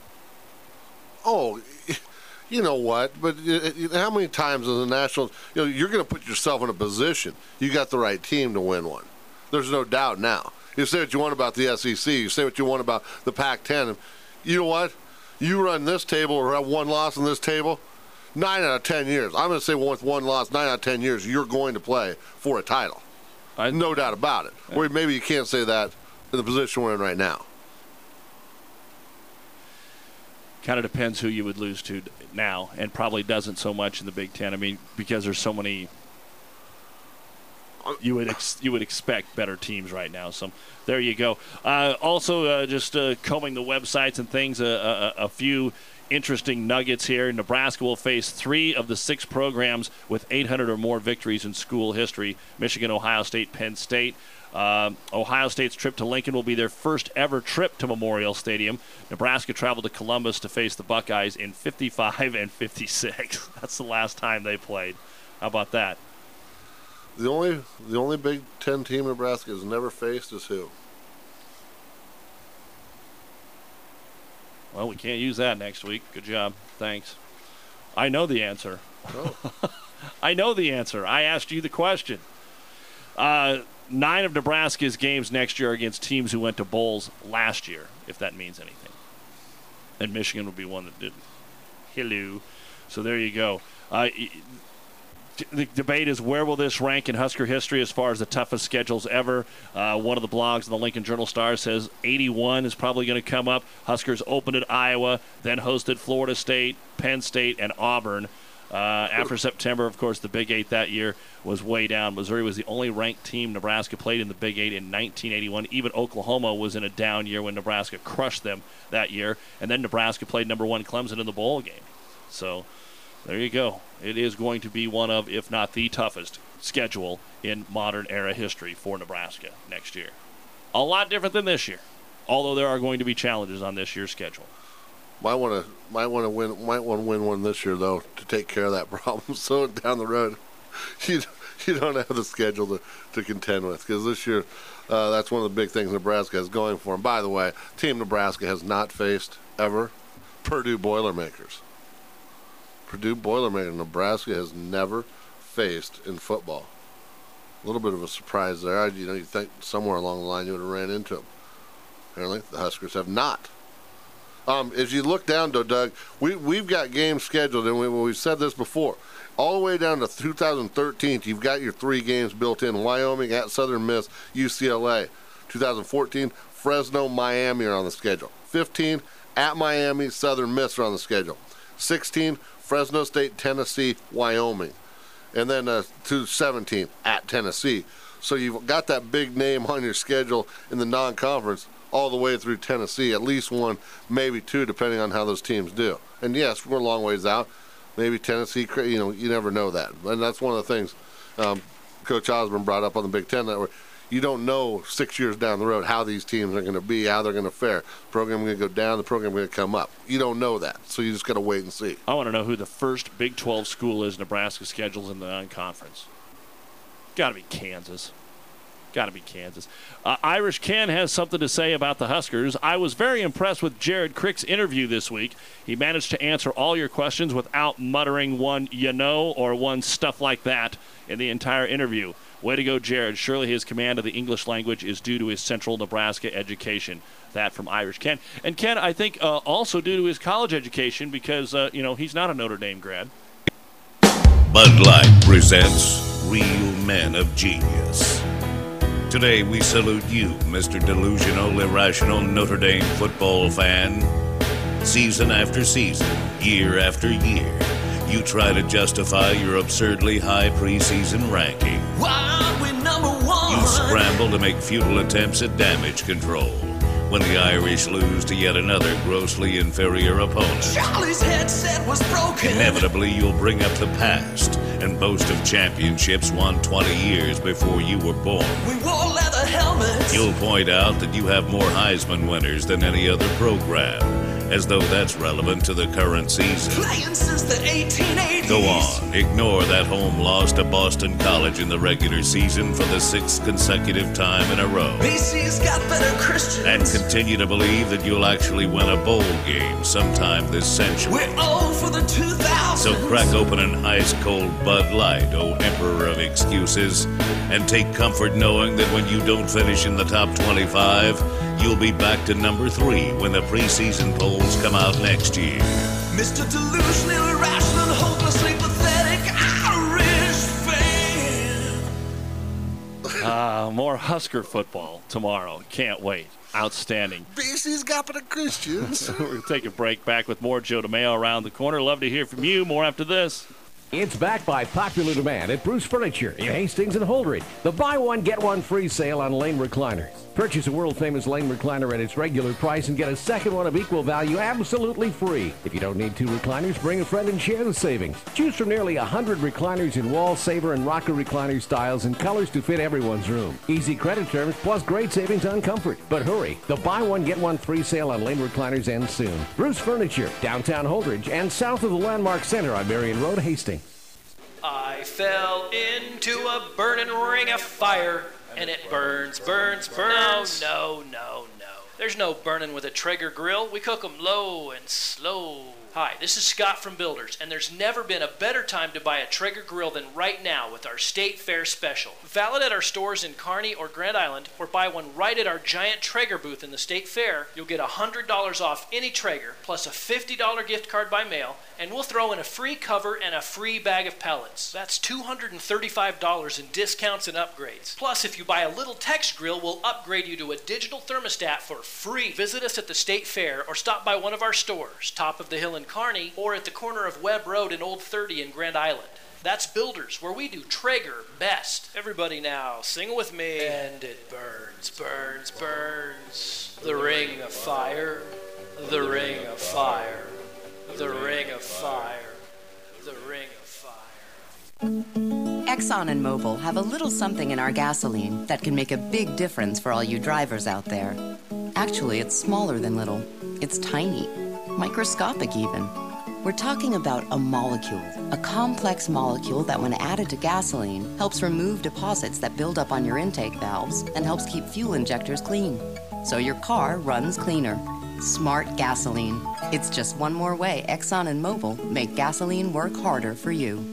Oh, you know what? But how many times in the national, you know, you're going to put yourself in a position. You got the right team to win one. There's no doubt now. You say what you want about the S E C. You say what you want about the Pac ten. You know what? You run this table or have one loss on this table, nine out of ten years. I'm going to say with one loss, nine out of ten years, you're going to play for a title. I, no doubt about it. Or maybe you can't say that in the position we're in right now. Kind of depends who you would lose to now, and probably doesn't so much in the Big Ten. I mean, because there's so many. You would ex- you would expect better teams right now. So there you go. Uh, also, uh, just uh, combing the websites and things, uh, a, a few interesting nuggets here. Nebraska will face three of the six programs with eight hundred or more victories in school history: Michigan, Ohio State, Penn State. Uh, Ohio State's trip to Lincoln will be their first ever trip to Memorial Stadium. Nebraska traveled to Columbus to face the Buckeyes in fifty-five and fifty-six. That's the last time they played. How about that? The only the only Big Ten team Nebraska has never faced is who? Well, we can't use that next week. Good job. Thanks. I know the answer. Oh. I know the answer. I asked you the question. Uh, nine of Nebraska's games next year are against teams who went to bowls last year, if that means anything. And Michigan would be one that didn't. Hello. So there you go. Uh, the debate is, where will this rank in Husker history as far as the toughest schedules ever? Uh, one of the blogs in the Lincoln Journal-Star says eighty-one is probably going to come up. Huskers opened at Iowa, then hosted Florida State, Penn State, and Auburn. Uh, after September, of course, the Big Eight that year was way down. Missouri was the only ranked team Nebraska played in the Big Eight in nineteen eighty-one. Even Oklahoma was in a down year when Nebraska crushed them that year. And then Nebraska played number one Clemson in the bowl game. So there you go. It is going to be one of, if not the toughest schedule in modern era history for Nebraska next year. A lot different than this year, although there are going to be challenges on this year's schedule. Might want to might want to win might want to win one this year though, to take care of that problem. So down the road, you you don't have the schedule to, to contend with, because this year uh, that's one of the big things Nebraska has going for them. By the way, Team Nebraska has not faced ever Purdue Boilermakers. Purdue Boilermakers. Nebraska has never faced in football. A little bit of a surprise there. You know, you think somewhere along the line you would have ran into them. Apparently, the Huskers have not. Um, as you look down, though, Doug, we, we've got games scheduled, and we, we've said this before. All the way down to two thousand thirteen, you've got your three games built in. Wyoming, at Southern Miss, U C L A. two thousand fourteen, Fresno, Miami are on the schedule. fifteen, at Miami, Southern Miss are on the schedule. sixteen, Fresno State, Tennessee, Wyoming. And then uh, to seventeen, at Tennessee. So you've got that big name on your schedule in the non-conference all the way through Tennessee, at least one, maybe two, depending on how those teams do. And yes, we're a long ways out. Maybe Tennessee, you know, you never know that. And that's one of the things um, Coach Osborne brought up on the Big Ten Network. You don't know six years down the road how these teams are going to be, how they're going to fare. The program is going to go down, the program is going to come up. You don't know that, so you just got to wait and see. I want to know who the first Big twelve school is Nebraska schedules in the non-conference. Got to be Kansas. Got to be Kansas. Uh, Irish Ken has something to say about the Huskers. I was very impressed with Jared Crick's interview this week. He managed to answer all your questions without muttering one "you know" or one "stuff like that" in the entire interview. Way to go, Jared. Surely his command of the English language is due to his Central Nebraska education. That from Irish Ken. And Ken, I think uh, also due to his college education, because, uh, you know, he's not a Notre Dame grad. Bud Light presents Real Men of Genius. Today we salute you, Mister Delusional, Irrational Notre Dame football fan. Season after season, year after year, you try to justify your absurdly high preseason ranking. Why are we number one? You scramble to make futile attempts at damage control when the Irish lose to yet another grossly inferior opponent. Charlie's headset was broken. Inevitably, you'll bring up the past and boast of championships won twenty years before you were born. We wore leather helmets. You'll point out that you have more Heisman winners than any other program, as though that's relevant to the current season. Playing since the eighteen eighties. Go on, ignore that home loss to Boston College in the regular season for the sixth consecutive time in a row. B C's got better Christians. And continue to believe that you'll actually win a bowl game sometime this century. We're old for the two thousands. So crack open an ice-cold Bud Light, oh emperor of excuses, and take comfort knowing that when you don't finish in the top twenty-five, you'll be back to number three when the preseason polls come out next year. Mister Delusional, Irrational, Hopelessly Pathetic Irish fan. Uh, more Husker football tomorrow. Can't wait. Outstanding. B C's got better Christians. We're going to take a break. Back with more Joe DeMeo around the corner. Love to hear from you. More after this. It's back by popular demand at Bruce Furniture in Hastings and Holdridge. The buy one, get one free sale on Lane recliners. Purchase a world-famous Lane recliner at its regular price and get a second one of equal value absolutely free. If you don't need two recliners, bring a friend and share the savings. Choose from nearly one hundred recliners in wall, saver, and rocker recliner styles and colors to fit everyone's room. Easy credit terms plus great savings on comfort. But hurry, the buy one, get one free sale on Lane recliners ends soon. Bruce Furniture, downtown Holdridge, and south of the Landmark Center on Marion Road, Hastings. I fell into a burning ring of fire, and it burns, burns, burns. No, no, no, no. There's no burning with a Traeger grill. We cook them low and slow. Hi, this is Scott from Builders, and there's never been a better time to buy a Traeger grill than right now with our State Fair special. Valid at our stores in Kearney or Grand Island, or buy one right at our giant Traeger booth in the State Fair. You'll get one hundred dollars off any Traeger, plus a fifty dollars gift card by mail, and we'll throw in a free cover and a free bag of pellets. That's two hundred thirty-five dollars in discounts and upgrades. Plus, if you buy a little Tex grill, we'll upgrade you to a digital thermostat for free. Visit us at the State Fair or stop by one of our stores, top of the hill in Kearney, or at the corner of Webb Road and Old thirty in Grand Island. That's Builders, where we do Traeger best. Everybody now, sing with me. And it burns, burns, burns. The ring of fire, the ring of fire, the ring of fire, the ring of fire. Exxon and Mobil have a little something in our gasoline that can make a big difference for all you drivers out there. Actually, it's smaller than little. It's tiny. Microscopic even. We're talking about a molecule, a complex molecule that when added to gasoline helps remove deposits that build up on your intake valves and helps keep fuel injectors clean. So your car runs cleaner. Smart gasoline. It's just one more way Exxon and Mobil make gasoline work harder for you.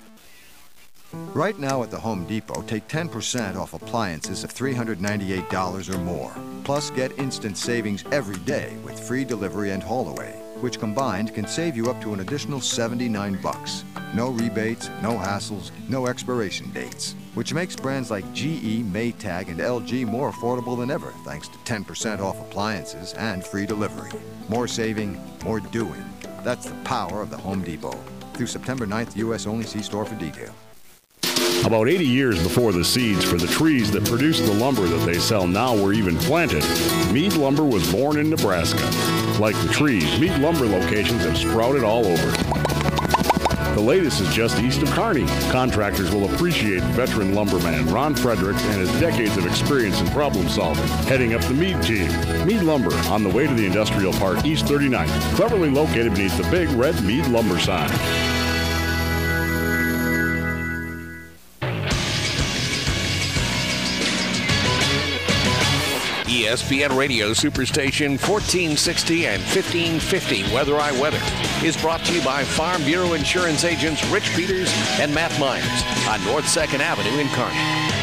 Right now at the Home Depot, take ten percent off appliances of three hundred ninety-eight dollars or more. Plus, get instant savings every day with free delivery and haul away, which combined can save you up to an additional seventy-nine bucks. No rebates, no hassles, no expiration dates, which makes brands like G E, Maytag, and L G more affordable than ever thanks to ten percent off appliances and free delivery. More saving, more doing. That's the power of the Home Depot. Through September ninth, U S only. See store for detail. About eighty years before the seeds for the trees that produce the lumber that they sell now were even planted, Mead Lumber was born in Nebraska. Like the trees, Mead Lumber locations have sprouted all over. The latest is just east of Kearney. Contractors will appreciate veteran lumberman Ron Fredericks and his decades of experience in problem solving, heading up the Mead team. Mead Lumber, on the way to the industrial park, East thirty-ninth, cleverly located beneath the big red Mead Lumber sign. E S P N Radio Superstation fourteen sixty and fifteen fifty Weather I Weather is brought to you by Farm Bureau Insurance agents Rich Peters and Matt Myers on North second Avenue in Kearney.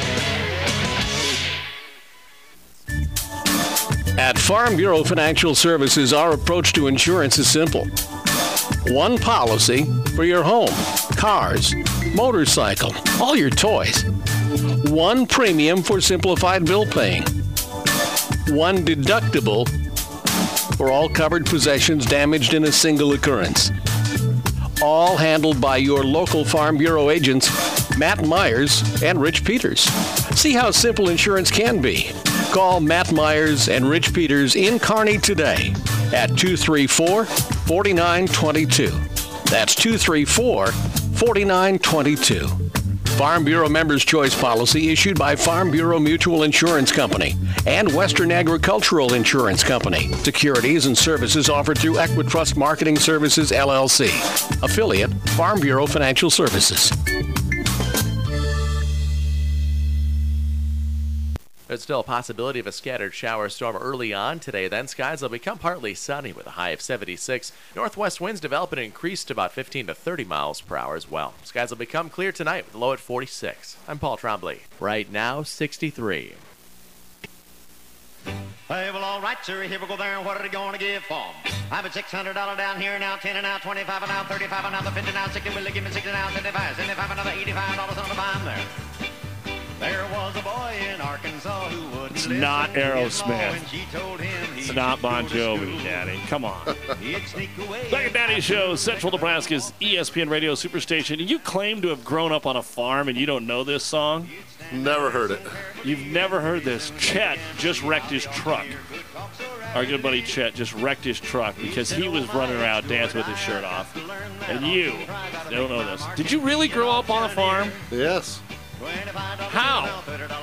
At Farm Bureau Financial Services, our approach to insurance is simple. One policy for your home, cars, motorcycle, all your toys. One premium for simplified bill paying. One deductible for all covered possessions damaged in a single occurrence. All handled by your local Farm Bureau agents, Matt Myers and Rich Peters. See how simple insurance can be. Call Matt Myers and Rich Peters in Kearney today at two three four, four nine two two. That's two three four, four nine two two. Farm Bureau Members' Choice Policy issued by Farm Bureau Mutual Insurance Company and Western Agricultural Insurance Company. Securities and services offered through Equitrust Marketing Services, L L C. Affiliate, Farm Bureau Financial Services. There's still a possibility of a scattered shower storm early on today. Then skies will become partly sunny with a high of seventy-six. Northwest winds develop and increase to about fifteen to thirty miles per hour as well. Skies will become clear tonight with a low at forty-six. I'm Paul Trombley. Right now, sixty-three. Hey, well, all right, sir, here we go there, and what are they going to give for 'em? I'm at six hundred dollars down here now, ten and now, twenty-five and now, thirty-five and now, fifty now, sixty, will they give me sixty now, seventy-five, seventy-five, another eighty-five dollars on the bomb there. There was a boy in Arkansas who wouldn't It's listen not to his ma Aerosmith. when she told him he It's not should Bon go to Jovi, school. Daddy. Come on. He'd sneak away Doug and Daddy Show, Central Nebraska's E S P N Radio Superstation. You claim to have grown up on a farm and you don't know this song? Never heard it. You've never heard this. Chet just wrecked his truck. Our good buddy Chet just wrecked his truck because he was running around dancing with his shirt off. And you don't know this. Did you really grow up on a farm? Yes. How?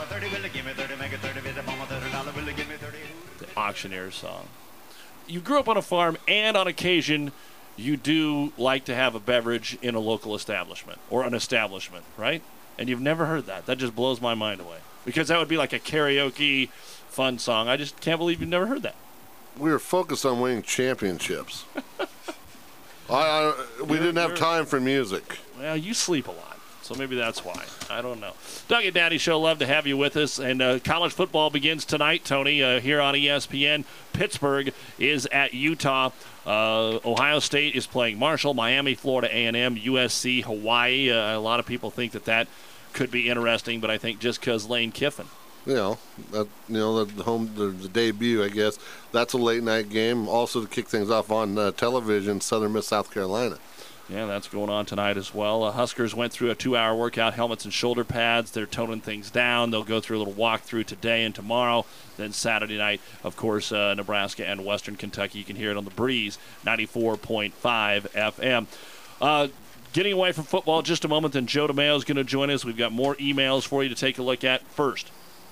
The auctioneer song. You grew up on a farm, and on occasion, you do like to have a beverage in a local establishment or an establishment, right? And you've never heard that. That just blows my mind away. Because that would be like a karaoke fun song. I just can't believe you've never heard that. We were focused on winning championships. I, I, we You're- didn't have you're- time for music. Well, you sleep a lot, so maybe that's why. I don't know. Doug and Daddy Show, love to have you with us. And uh, college football begins tonight, Tony, uh, here on E S P N. Pittsburgh is at Utah. Uh, Ohio State is playing Marshall, Miami, Florida A and M, U S C, Hawaii. Uh, a lot of people think that that could be interesting, but I think just because Lane Kiffin. You know, that, you know the home, the, the debut, I guess. That's a late night game. Also to kick things off on uh, television, Southern Miss, South Carolina. Yeah, that's going on tonight as well. Uh, Huskers went through a two-hour workout, helmets and shoulder pads. They're toning things down. They'll go through a little walkthrough today and tomorrow. Then Saturday night, of course, uh, Nebraska and Western Kentucky. You can hear it on the Breeze, ninety-four point five F M. Uh, getting away from football just a moment, then Joe DeMeo is going to join us. We've got more emails for you to take a look at. First,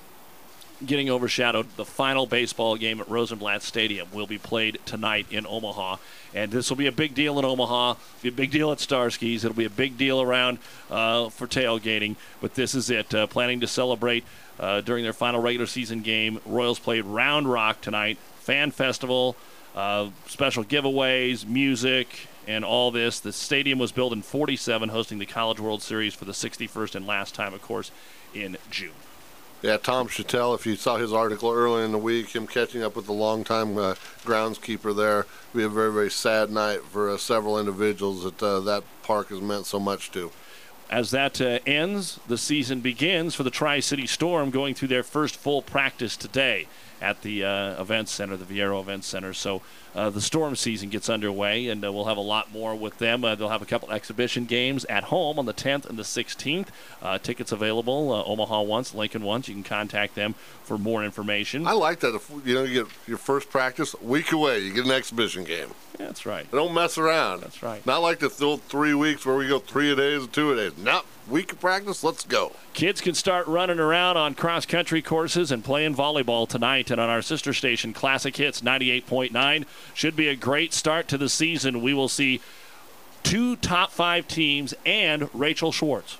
getting overshadowed, the final baseball game at Rosenblatt Stadium will be played tonight in Omaha. And this will be a big deal in Omaha, be a big deal at Starskis. It'll be a big deal around uh, for tailgating. But this is it. Uh, planning to celebrate uh, during their final regular season game. Royals played Round Rock tonight. Fan festival, uh, special giveaways, music, and all this. The stadium was built in forty-seven, hosting the College World Series for the sixty-first and last time, of course, in June. Yeah, Tom Chattel, if you saw his article earlier in the week, him catching up with the longtime uh, groundskeeper there, it'll be a very, very sad night for uh, several individuals that uh, that park has meant so much to. As that uh, ends, the season begins for the Tri-City Storm, going through their first full practice today at the uh, event center, the Viero Event Center. So uh, the Storm season gets underway, and uh, we'll have a lot more with them. Uh, they'll have a couple exhibition games at home on the tenth and the sixteenth. Uh, tickets available. Uh, Omaha once, Lincoln once. You can contact them for more information. I like that. If you know, you get your first practice a week away, you get an exhibition game. Yeah, that's right. They don't mess around. That's right. Not like the th- three weeks where we go three a days and two a days. Nope. Week of practice, let's go. Kids can start running around on cross-country courses and playing volleyball tonight. And on our sister station, Classic Hits ninety-eight point nine, should be a great start to the season. We will see two top five teams and Rachel Schwartz.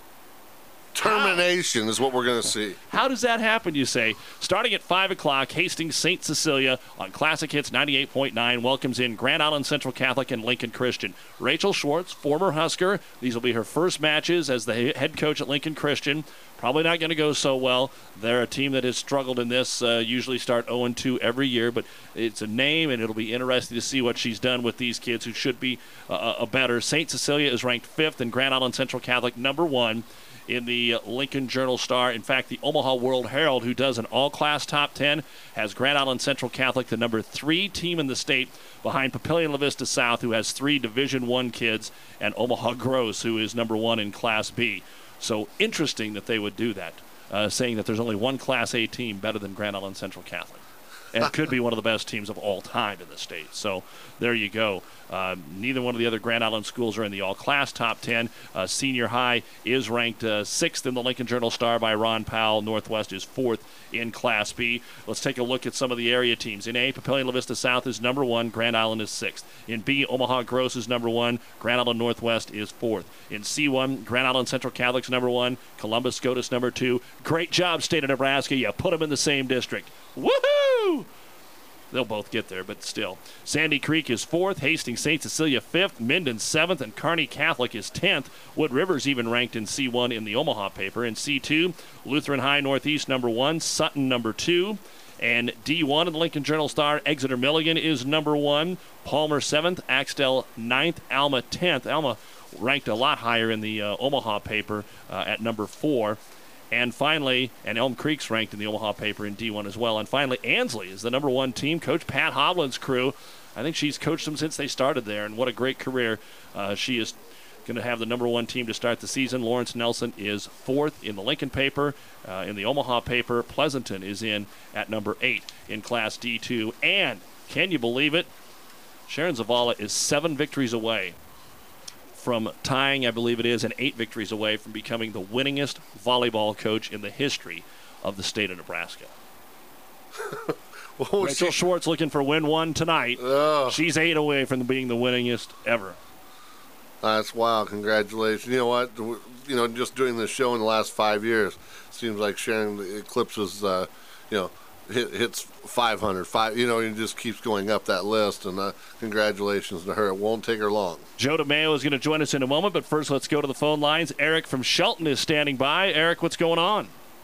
Termination is what we're going to see. How does that happen, you say? Starting at five o'clock, Hastings Saint Cecilia on Classic Hits ninety-eight point nine welcomes in Grand Island Central Catholic and Lincoln Christian. Rachel Schwartz, former Husker. These will be her first matches as the head coach at Lincoln Christian. Probably not going to go so well. They're a team that has struggled in this, uh, usually start oh and two every year, but it's a name, and it'll be interesting to see what she's done with these kids who should be uh, a better. Saint Cecilia is ranked fifth, and Grand Island Central Catholic number one in the Lincoln Journal-Star. In fact, the Omaha World Herald, who does an all-class top ten, has Grand Island Central Catholic, the number three team in the state, behind Papillion La Vista South, who has three Division One kids, and Omaha Gross, who is number one in Class B. So interesting that they would do that, uh, saying that there's only one Class A team better than Grand Island Central Catholic. And it could be one of the best teams of all time in the state. So there you go. Uh, neither one of the other Grand Island schools are in the all-class top ten. Uh, senior high is ranked uh, sixth in the Lincoln Journal-Star by Ron Powell. Northwest is fourth in Class B. Let's take a look at some of the area teams. In A, Papillion La Vista South is number one. Grand Island is sixth. In B, Omaha Gross is number one. Grand Island Northwest is fourth. In C one, Grand Island Central Catholic's number one. Columbus Scotus number two. Great job, State of Nebraska. You put them in the same district. Woohoo! They'll both get there, but still. Sandy Creek is fourth, Hastings Saint Cecilia fifth, Minden seventh, and Kearney Catholic is tenth. Wood River's even ranked in C one in the Omaha paper. In C two, Lutheran High Northeast number one, Sutton number two. And D one in the Lincoln Journal-Star, Exeter Milligan is number one, Palmer seventh, Axtell ninth, Alma tenth. Alma ranked a lot higher in the uh, Omaha paper uh, at number four. And finally, and Elm Creek's ranked in the Omaha paper in D one as well. And finally, Ansley is the number one team. Coach Pat Hovland's crew, I think she's coached them since they started there, and what a great career. Uh, she is going to have the number one team to start the season. Lawrence Nelson is fourth in the Lincoln paper. Uh, in the Omaha paper, Pleasanton is in at number eight in Class D two. And can you believe it? Sharon Zavala is seven victories away from tying, I believe it is, and eight victories away from becoming the winningest volleyball coach in the history of the state of Nebraska. Well, Rachel she, Schwartz looking for win one tonight. Uh, She's eight away from being the winningest ever. That's wild. Congratulations. You know what? You know, just doing this show in the last five years, seems like Sharon eclipses, uh, you know, hit, hits five hundred, five, you know, and just keeps going up that list. And uh, congratulations to her. It won't take her long. Joe DeMeo is going to join us in a moment, but first let's go to the phone lines. Eric from Shelton is standing by. Eric, what's going on?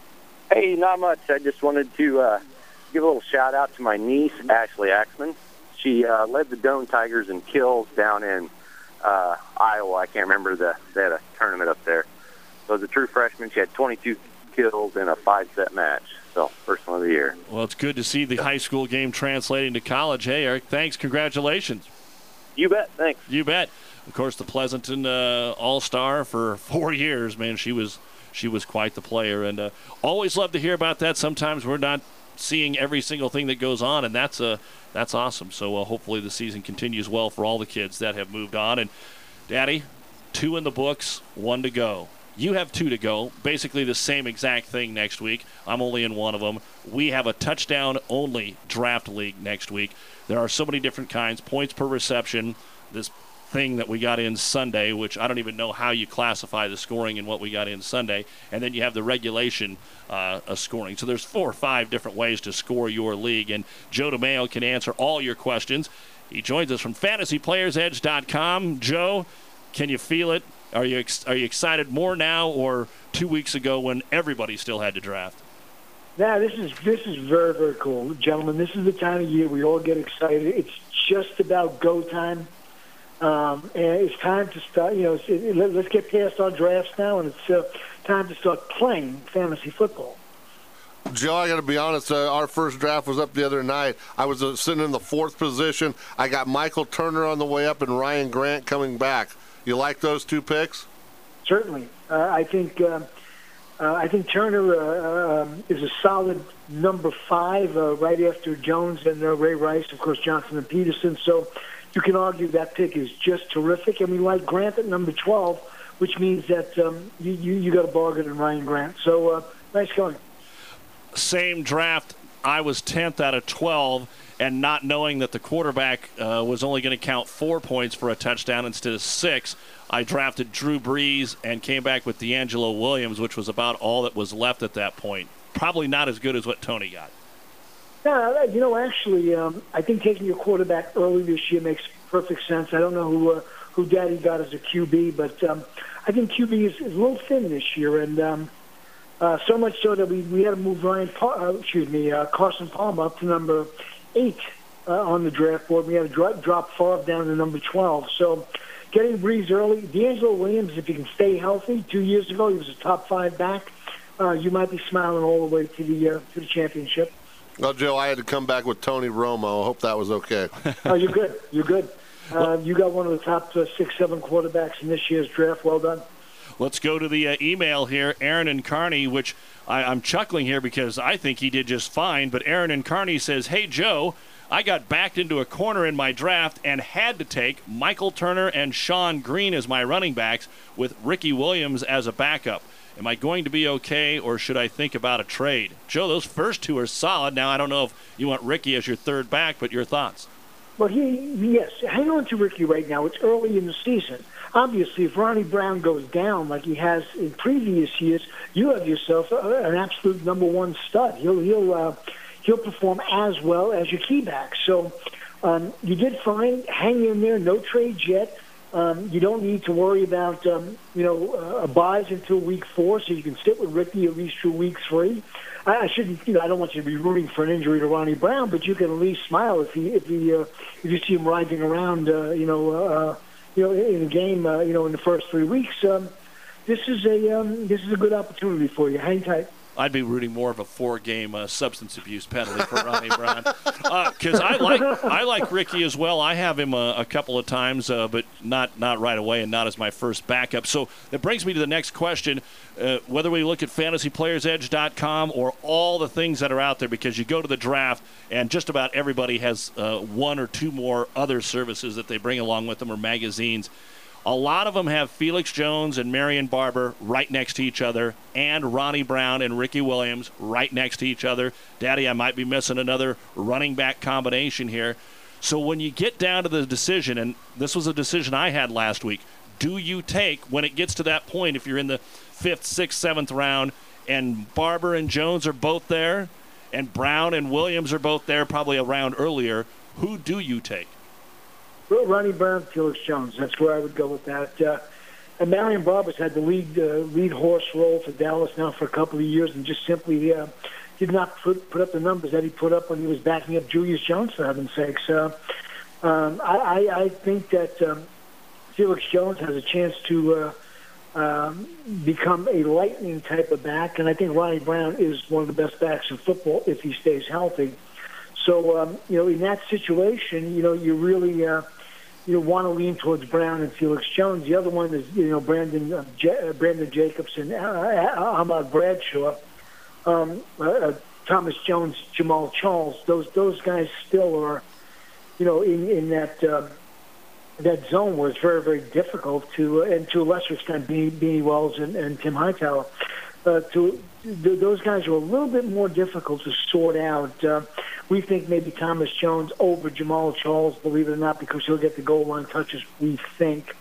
Hey, not much. I just wanted to uh, give a little shout-out to my niece, Ashley Axman. She uh, led the Doane Tigers in kills down in uh, Iowa. I can't remember. the They had a tournament up there. So as a true freshman, she had twenty-two kills in a five-set match. So, first one of the year. Well, it's good to see the high school game translating to college. Hey, Eric, thanks. Congratulations. You bet. Thanks. You bet. Of course, the Pleasanton uh, All-Star for four years, man. She was she was quite the player. And uh, always love to hear about that. Sometimes we're not seeing every single thing that goes on, and that's uh, that's awesome. So uh, hopefully the season continues well for all the kids that have moved on. And, Daddy, two in the books, one to go. You have two to go, basically the same exact thing next week. I'm only in one of them. We have a touchdown-only draft league next week. There are so many different kinds, points per reception, this thing that we got in Sunday, which I don't even know how you classify the scoring in what we got in Sunday, and then you have the regulation uh, of scoring. So there's four or five different ways to score your league, and Joe DeMeo can answer all your questions. He joins us from fantasy players edge dot com. Joe, can you feel it? Are you ex- are you excited more now or two weeks ago when everybody still had to draft? Yeah, this is this is very, very cool. Gentlemen, this is the time of year we all get excited. It's just about go time. Um, and it's time to start, you know, it's, it, let, let's get past our drafts now, and it's uh, time to start playing fantasy football. Joe, I got to be honest, uh, our first draft was up the other night. I was uh, sitting in the fourth position. I got Michael Turner on the way up and Ryan Grant coming back. You like those two picks? Certainly. Uh, I think uh, uh, I think Turner uh, um, is a solid number five, uh, right after Jones and uh, Ray Rice, of course, Johnson and Peterson. So you can argue that pick is just terrific. And we like Grant at number twelve, which means that um, you, you, you got a bargain in Ryan Grant. So uh, nice going. Same draft. I was tenth out of twelve. And not knowing that the quarterback uh, was only going to count four points for a touchdown instead of six, I drafted Drew Brees and came back with D'Angelo Williams, which was about all that was left at that point. Probably not as good as what Tony got. Yeah, you know, actually, um, I think taking your quarterback early this year makes perfect sense. I don't know who uh, who Daddy got as a Q B, but um, I think Q B is, is a little thin this year, and um, uh, so much so that we, we had to move Ryan, pa- uh, excuse me, uh, Carson Palmer up to number eight uh, on the draft board. We had to drop, drop Favre down to number twelve. So getting Brees early. D'Angelo Williams, if he can stay healthy, two years ago he was a top five back. Uh, you might be smiling all the way to the uh, to the championship. Well, Joe, I had to come back with Tony Romo. I hope that was okay. Oh, you're good. You're good. Uh, you got one of the top uh, six, seven quarterbacks in this year's draft. Well done. Let's go to the uh, email here. Aaron and Kearney, which I, I'm chuckling here because I think he did just fine. But Aaron and Kearney says, hey, Joe, I got backed into a corner in my draft and had to take Michael Turner and Sean Green as my running backs with Ricky Williams as a backup. Am I going to be okay, or should I think about a trade? Joe, those first two are solid. Now, I don't know if you want Ricky as your third back, but your thoughts? Well, he, yes, hang on to Ricky right now. It's early in the season. Obviously, if Ronnie Brown goes down like he has in previous years, you have yourself a, an absolute number one stud. He'll he'll uh, he'll perform as well as your key back. So um, you did fine. Hang in there. No trades yet. Um, you don't need to worry about um, you know uh, buys until week four, so you can sit with Ricky at least through week three. I, I shouldn't, you know, I don't want you to be rooting for an injury to Ronnie Brown, but you can at least smile if he if he uh, if you see him riding around, uh, you know, uh, you know, in a game, uh, you know, in the first three weeks. Um, this is a um, this is a good opportunity for you. Hang tight. I'd be rooting more of a four-game uh, substance abuse penalty for Ronnie Brown, because uh, I like I like Ricky as well. I have him a, a couple of times, uh, but not not right away, and not as my first backup. So that brings me to the next question: uh, whether we look at fantasy players edge dot com or all the things that are out there, because you go to the draft, and just about everybody has uh, one or two more other services that they bring along with them, or magazines. A lot of them have Felix Jones and Marion Barber right next to each other, and Ronnie Brown and Ricky Williams right next to each other. Daddy, I might be missing another running back combination here. So when you get down to the decision, and this was a decision I had last week, do you take, when it gets to that point, if you're in the fifth, sixth, seventh round, and Barber and Jones are both there, and Brown and Williams are both there, probably around earlier. Who do you take? Well, Ronnie Brown, Felix Jones. That's where I would go with that. Uh, and Marion Barber's had the lead uh, lead horse role for Dallas now for a couple of years, and just simply uh, did not put, put up the numbers that he put up when he was backing up Julius Jones, for heaven's sakes. Uh, um, I, I, I think that um, Felix Jones has a chance to uh, um, become a lightning type of back, and I think Ronnie Brown is one of the best backs in football if he stays healthy. So, um, you know, in that situation, you know, you really, uh, you know, want to lean towards Brown and Felix Jones. The other one is, you know, Brandon uh, J- uh, Brandon Jacobs and uh, Ahmad Bradshaw, um, uh, Thomas Jones, Jamal Charles. Those those guys still are, you know, in in that uh, that zone where it's very very difficult to, uh, and to a lesser extent, Beanie, Beanie Wells and, and Tim Hightower, uh, to th- those guys are a little bit more difficult to sort out. Uh, We think maybe Thomas Jones over Jamal Charles, believe it or not, because he'll get the goal line touches, we think.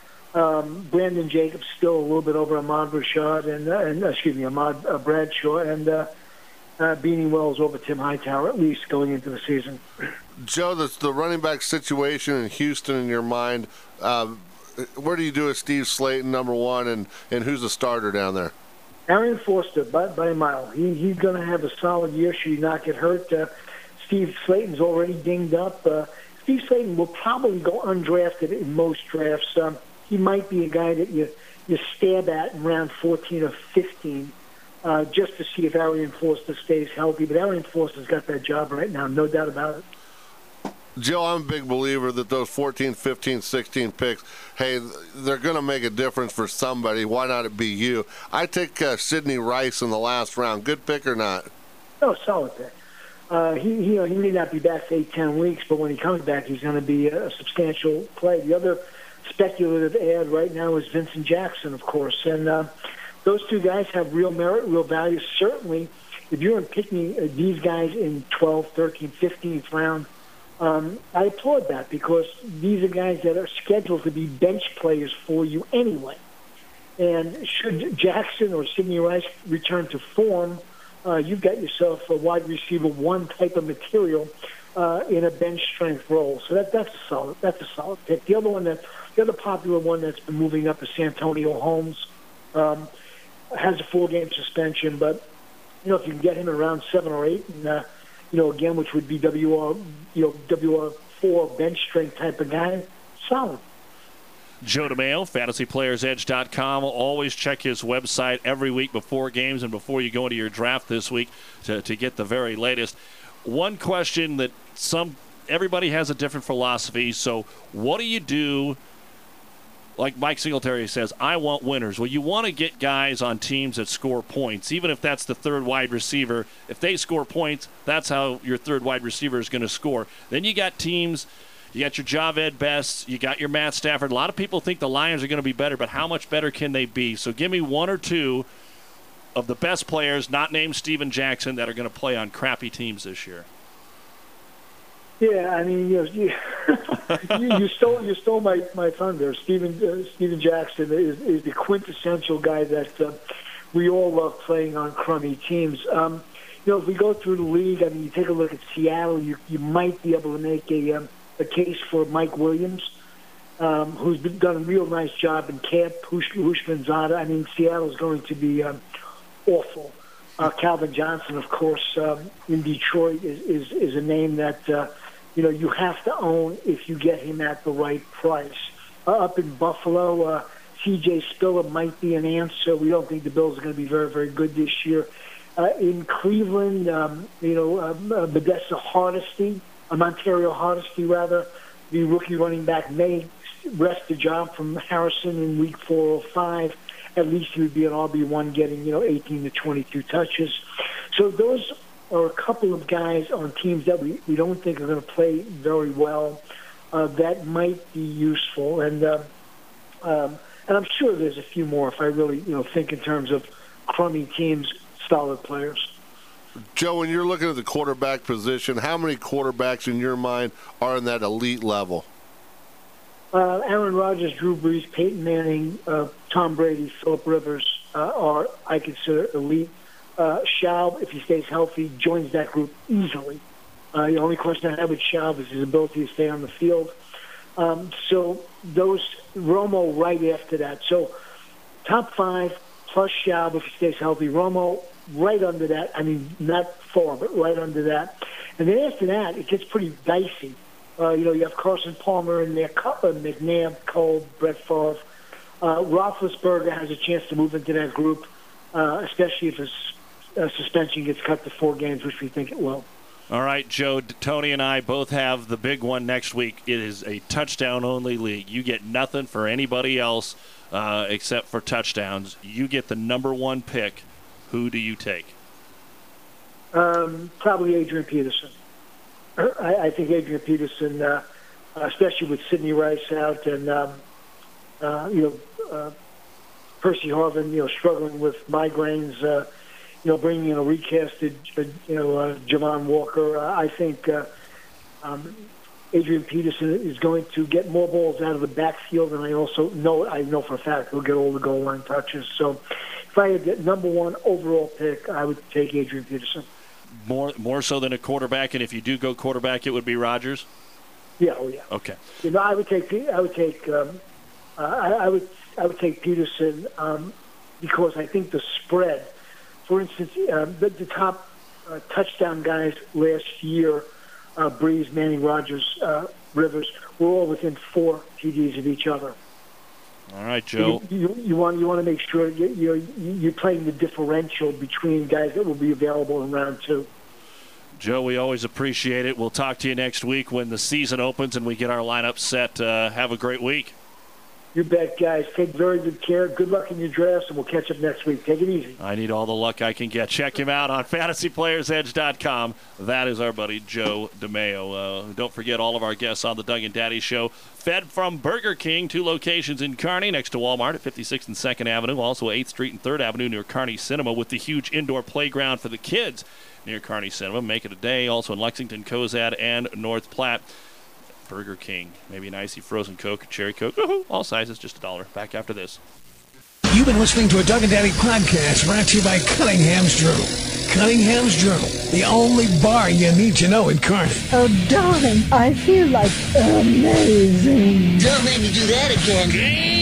Um, Brandon Jacobs still a little bit over Ahmad Rashad, and, uh, and uh, excuse me, Ahmad uh, Bradshaw, and uh, uh, Beanie Wells over Tim Hightower, at least going into the season. Joe, the, the running back situation in Houston in your mind, um, where do you do with Steve Slayton, number one, and, and who's the starter down there? Arian Foster, by, by a mile. He, he's going to have a solid year should he not get hurt. Uh, Steve Slayton's already dinged up. Uh, Steve Slayton will probably go undrafted in most drafts. Um, he might be a guy that you, you stab at in round fourteen or fifteen uh, just to see if Arian Foster stays healthy. But Arian Foster's got that job right now, no doubt about it. Joe, I'm a big believer that those fourteen, fifteen, sixteen picks, hey, they're going to make a difference for somebody. Why not it be you? I take uh, Sidney Rice in the last round. Good pick or not? No, solid pick. Uh, he, he, you know, he may not be back for eight, ten weeks, but when he comes back, he's going to be a substantial play. The other speculative ad right now is Vincent Jackson, of course. And uh, those two guys have real merit, real value. Certainly, if you're picking uh, these guys in twelfth, thirteenth, fifteenth round, Um, I applaud that because these are guys that are scheduled to be bench players for you anyway. And should Jackson or Sidney Rice return to form, uh, you've got yourself a wide receiver one type of material uh, in a bench strength role. So that that's a solid that's a solid pick. The other one that the other popular one that's been moving up is Santonio Holmes. Um, has a four game suspension, but you know if you can get him in around seven or eight and uh, you know, again, which would be W R, you know, W R four bench strength type of guy, solid. Joe DeMaio, fantasy players edge dot com. Always check his website every week before games and before you go into your draft this week to, to get the very latest. One question that some everybody has a different philosophy. So what do you do? Like Mike Singletary says, I want winners. Well, you want to get guys on teams that score points, even if that's the third wide receiver. If they score points, that's how your third wide receiver is going to score. Then you got teams, you got your Javed Best, you got your Matt Stafford. A lot of people think the Lions are going to be better, but how much better can they be? So give me one or two of the best players, not named Steven Jackson, that are going to play on crappy teams this year. Yeah, I mean, you know, you, you, you stole you stole my, my thunder. Steven uh, Steven Jackson is, is the quintessential guy that uh, we all love playing on crummy teams. Um, you know, if we go through the league, I mean, you take a look at Seattle, you you might be able to make a um, a case for Mike Williams, um, who's been, done a real nice job in camp. Hush, Hushmanzada. I mean, Seattle's going to be um, awful. Uh, Calvin Johnson, of course, um, in Detroit is, is is a name that. Uh, You know, you have to own if you get him at the right price. Uh, up in Buffalo, uh, C J Spiller might be an answer. We don't think the Bills are going to be very, very good this year. Uh, in Cleveland, um, you know, um, uh, Modesta Hardesty, uh, Montario Hardesty, rather, the rookie running back may wrest the job from Harrison in week four or five. At least he would be an R B one getting, you know, eighteen to twenty-two touches. So those are a couple of guys on teams that we, we don't think are going to play very well uh, that might be useful. And uh, um, and I'm sure there's a few more if I really you know think in terms of crummy teams, solid players. Joe, when you're looking at the quarterback position, how many quarterbacks in your mind are in that elite level? Uh, Aaron Rodgers, Drew Brees, Peyton Manning, uh, Tom Brady, Phillip Rivers uh, are, I consider, elite. uh, Schaub, if he stays healthy, joins that group easily. Uh, the only question I have with Schaub is his ability to stay on the field. Um, so those, Romo right after that. So top five plus Schaub if he stays healthy. Romo right under that. I mean, not far, but right under that. And then after that, it gets pretty dicey. Uh, you know, you have Carson Palmer in there, Cutler, McNabb, Cole, Brett Favre. Uh, Roethlisberger has a chance to move into that group, uh, especially if his uh, suspension gets cut to four games, which we think it will. All right, Joe, Tony and I both have the big one next week. It is a touchdown-only league. You get nothing for anybody else uh, except for touchdowns. You get the number one pick. Who do you take? Um, probably Adrian Peterson. I, I think Adrian Peterson, uh, especially with Sidney Rice out and um, uh, you know uh, Percy Harvin, you know, struggling with migraines. Uh, you know, bringing in a recasted, uh, you know, uh, Javon Walker. Uh, I think uh, um, Adrian Peterson is going to get more balls out of the backfield, and I also know, I know for a fact he'll get all the goal line touches. So, if I had the number one overall pick, I would take Adrian Peterson. More, more so than a quarterback, and if you do go quarterback, it would be Rodgers. Yeah, oh yeah. Okay. You know, I would take, I would take, um, uh, I, I would, I would take Peterson um, because I think the spread. For instance, uh, the, the top uh, touchdown guys last year, uh, Breeze, Manning, Rodgers, uh, Rivers, were all within four T Ds of each other. All right, Joe. You, you, you want you want to make sure you, you're you're playing the differential between guys that will be available in round two. Joe, we always appreciate it. We'll talk to you next week when the season opens and we get our lineup set. Uh, have a great week. You bet, guys. Take very good care. Good luck in your drafts, and we'll catch up next week. Take it easy. I need all the luck I can get. Check him out on fantasy players edge dot com. That is our buddy Joe DeMeo. Uh, don't forget all of our guests on the Doug and Daddy Show. Fed from Burger King, two locations in Kearney, next to Walmart at fifty-sixth and second Avenue. Also eighth Street and third Avenue near Kearney Cinema with the huge indoor playground for the kids near Kearney Cinema. Make it a day. Also in Lexington, Cozad, and North Platte. Burger King. Maybe an icy frozen Coke, cherry Coke. Woo-hoo. All sizes, just a dollar. Back after this. You've been listening to a Doug and Daddy podcast brought to you by Cunningham's Journal. Cunningham's Journal, the only bar you need to know in Kearney. Oh, darling, I feel like amazing. Don't make me do that again.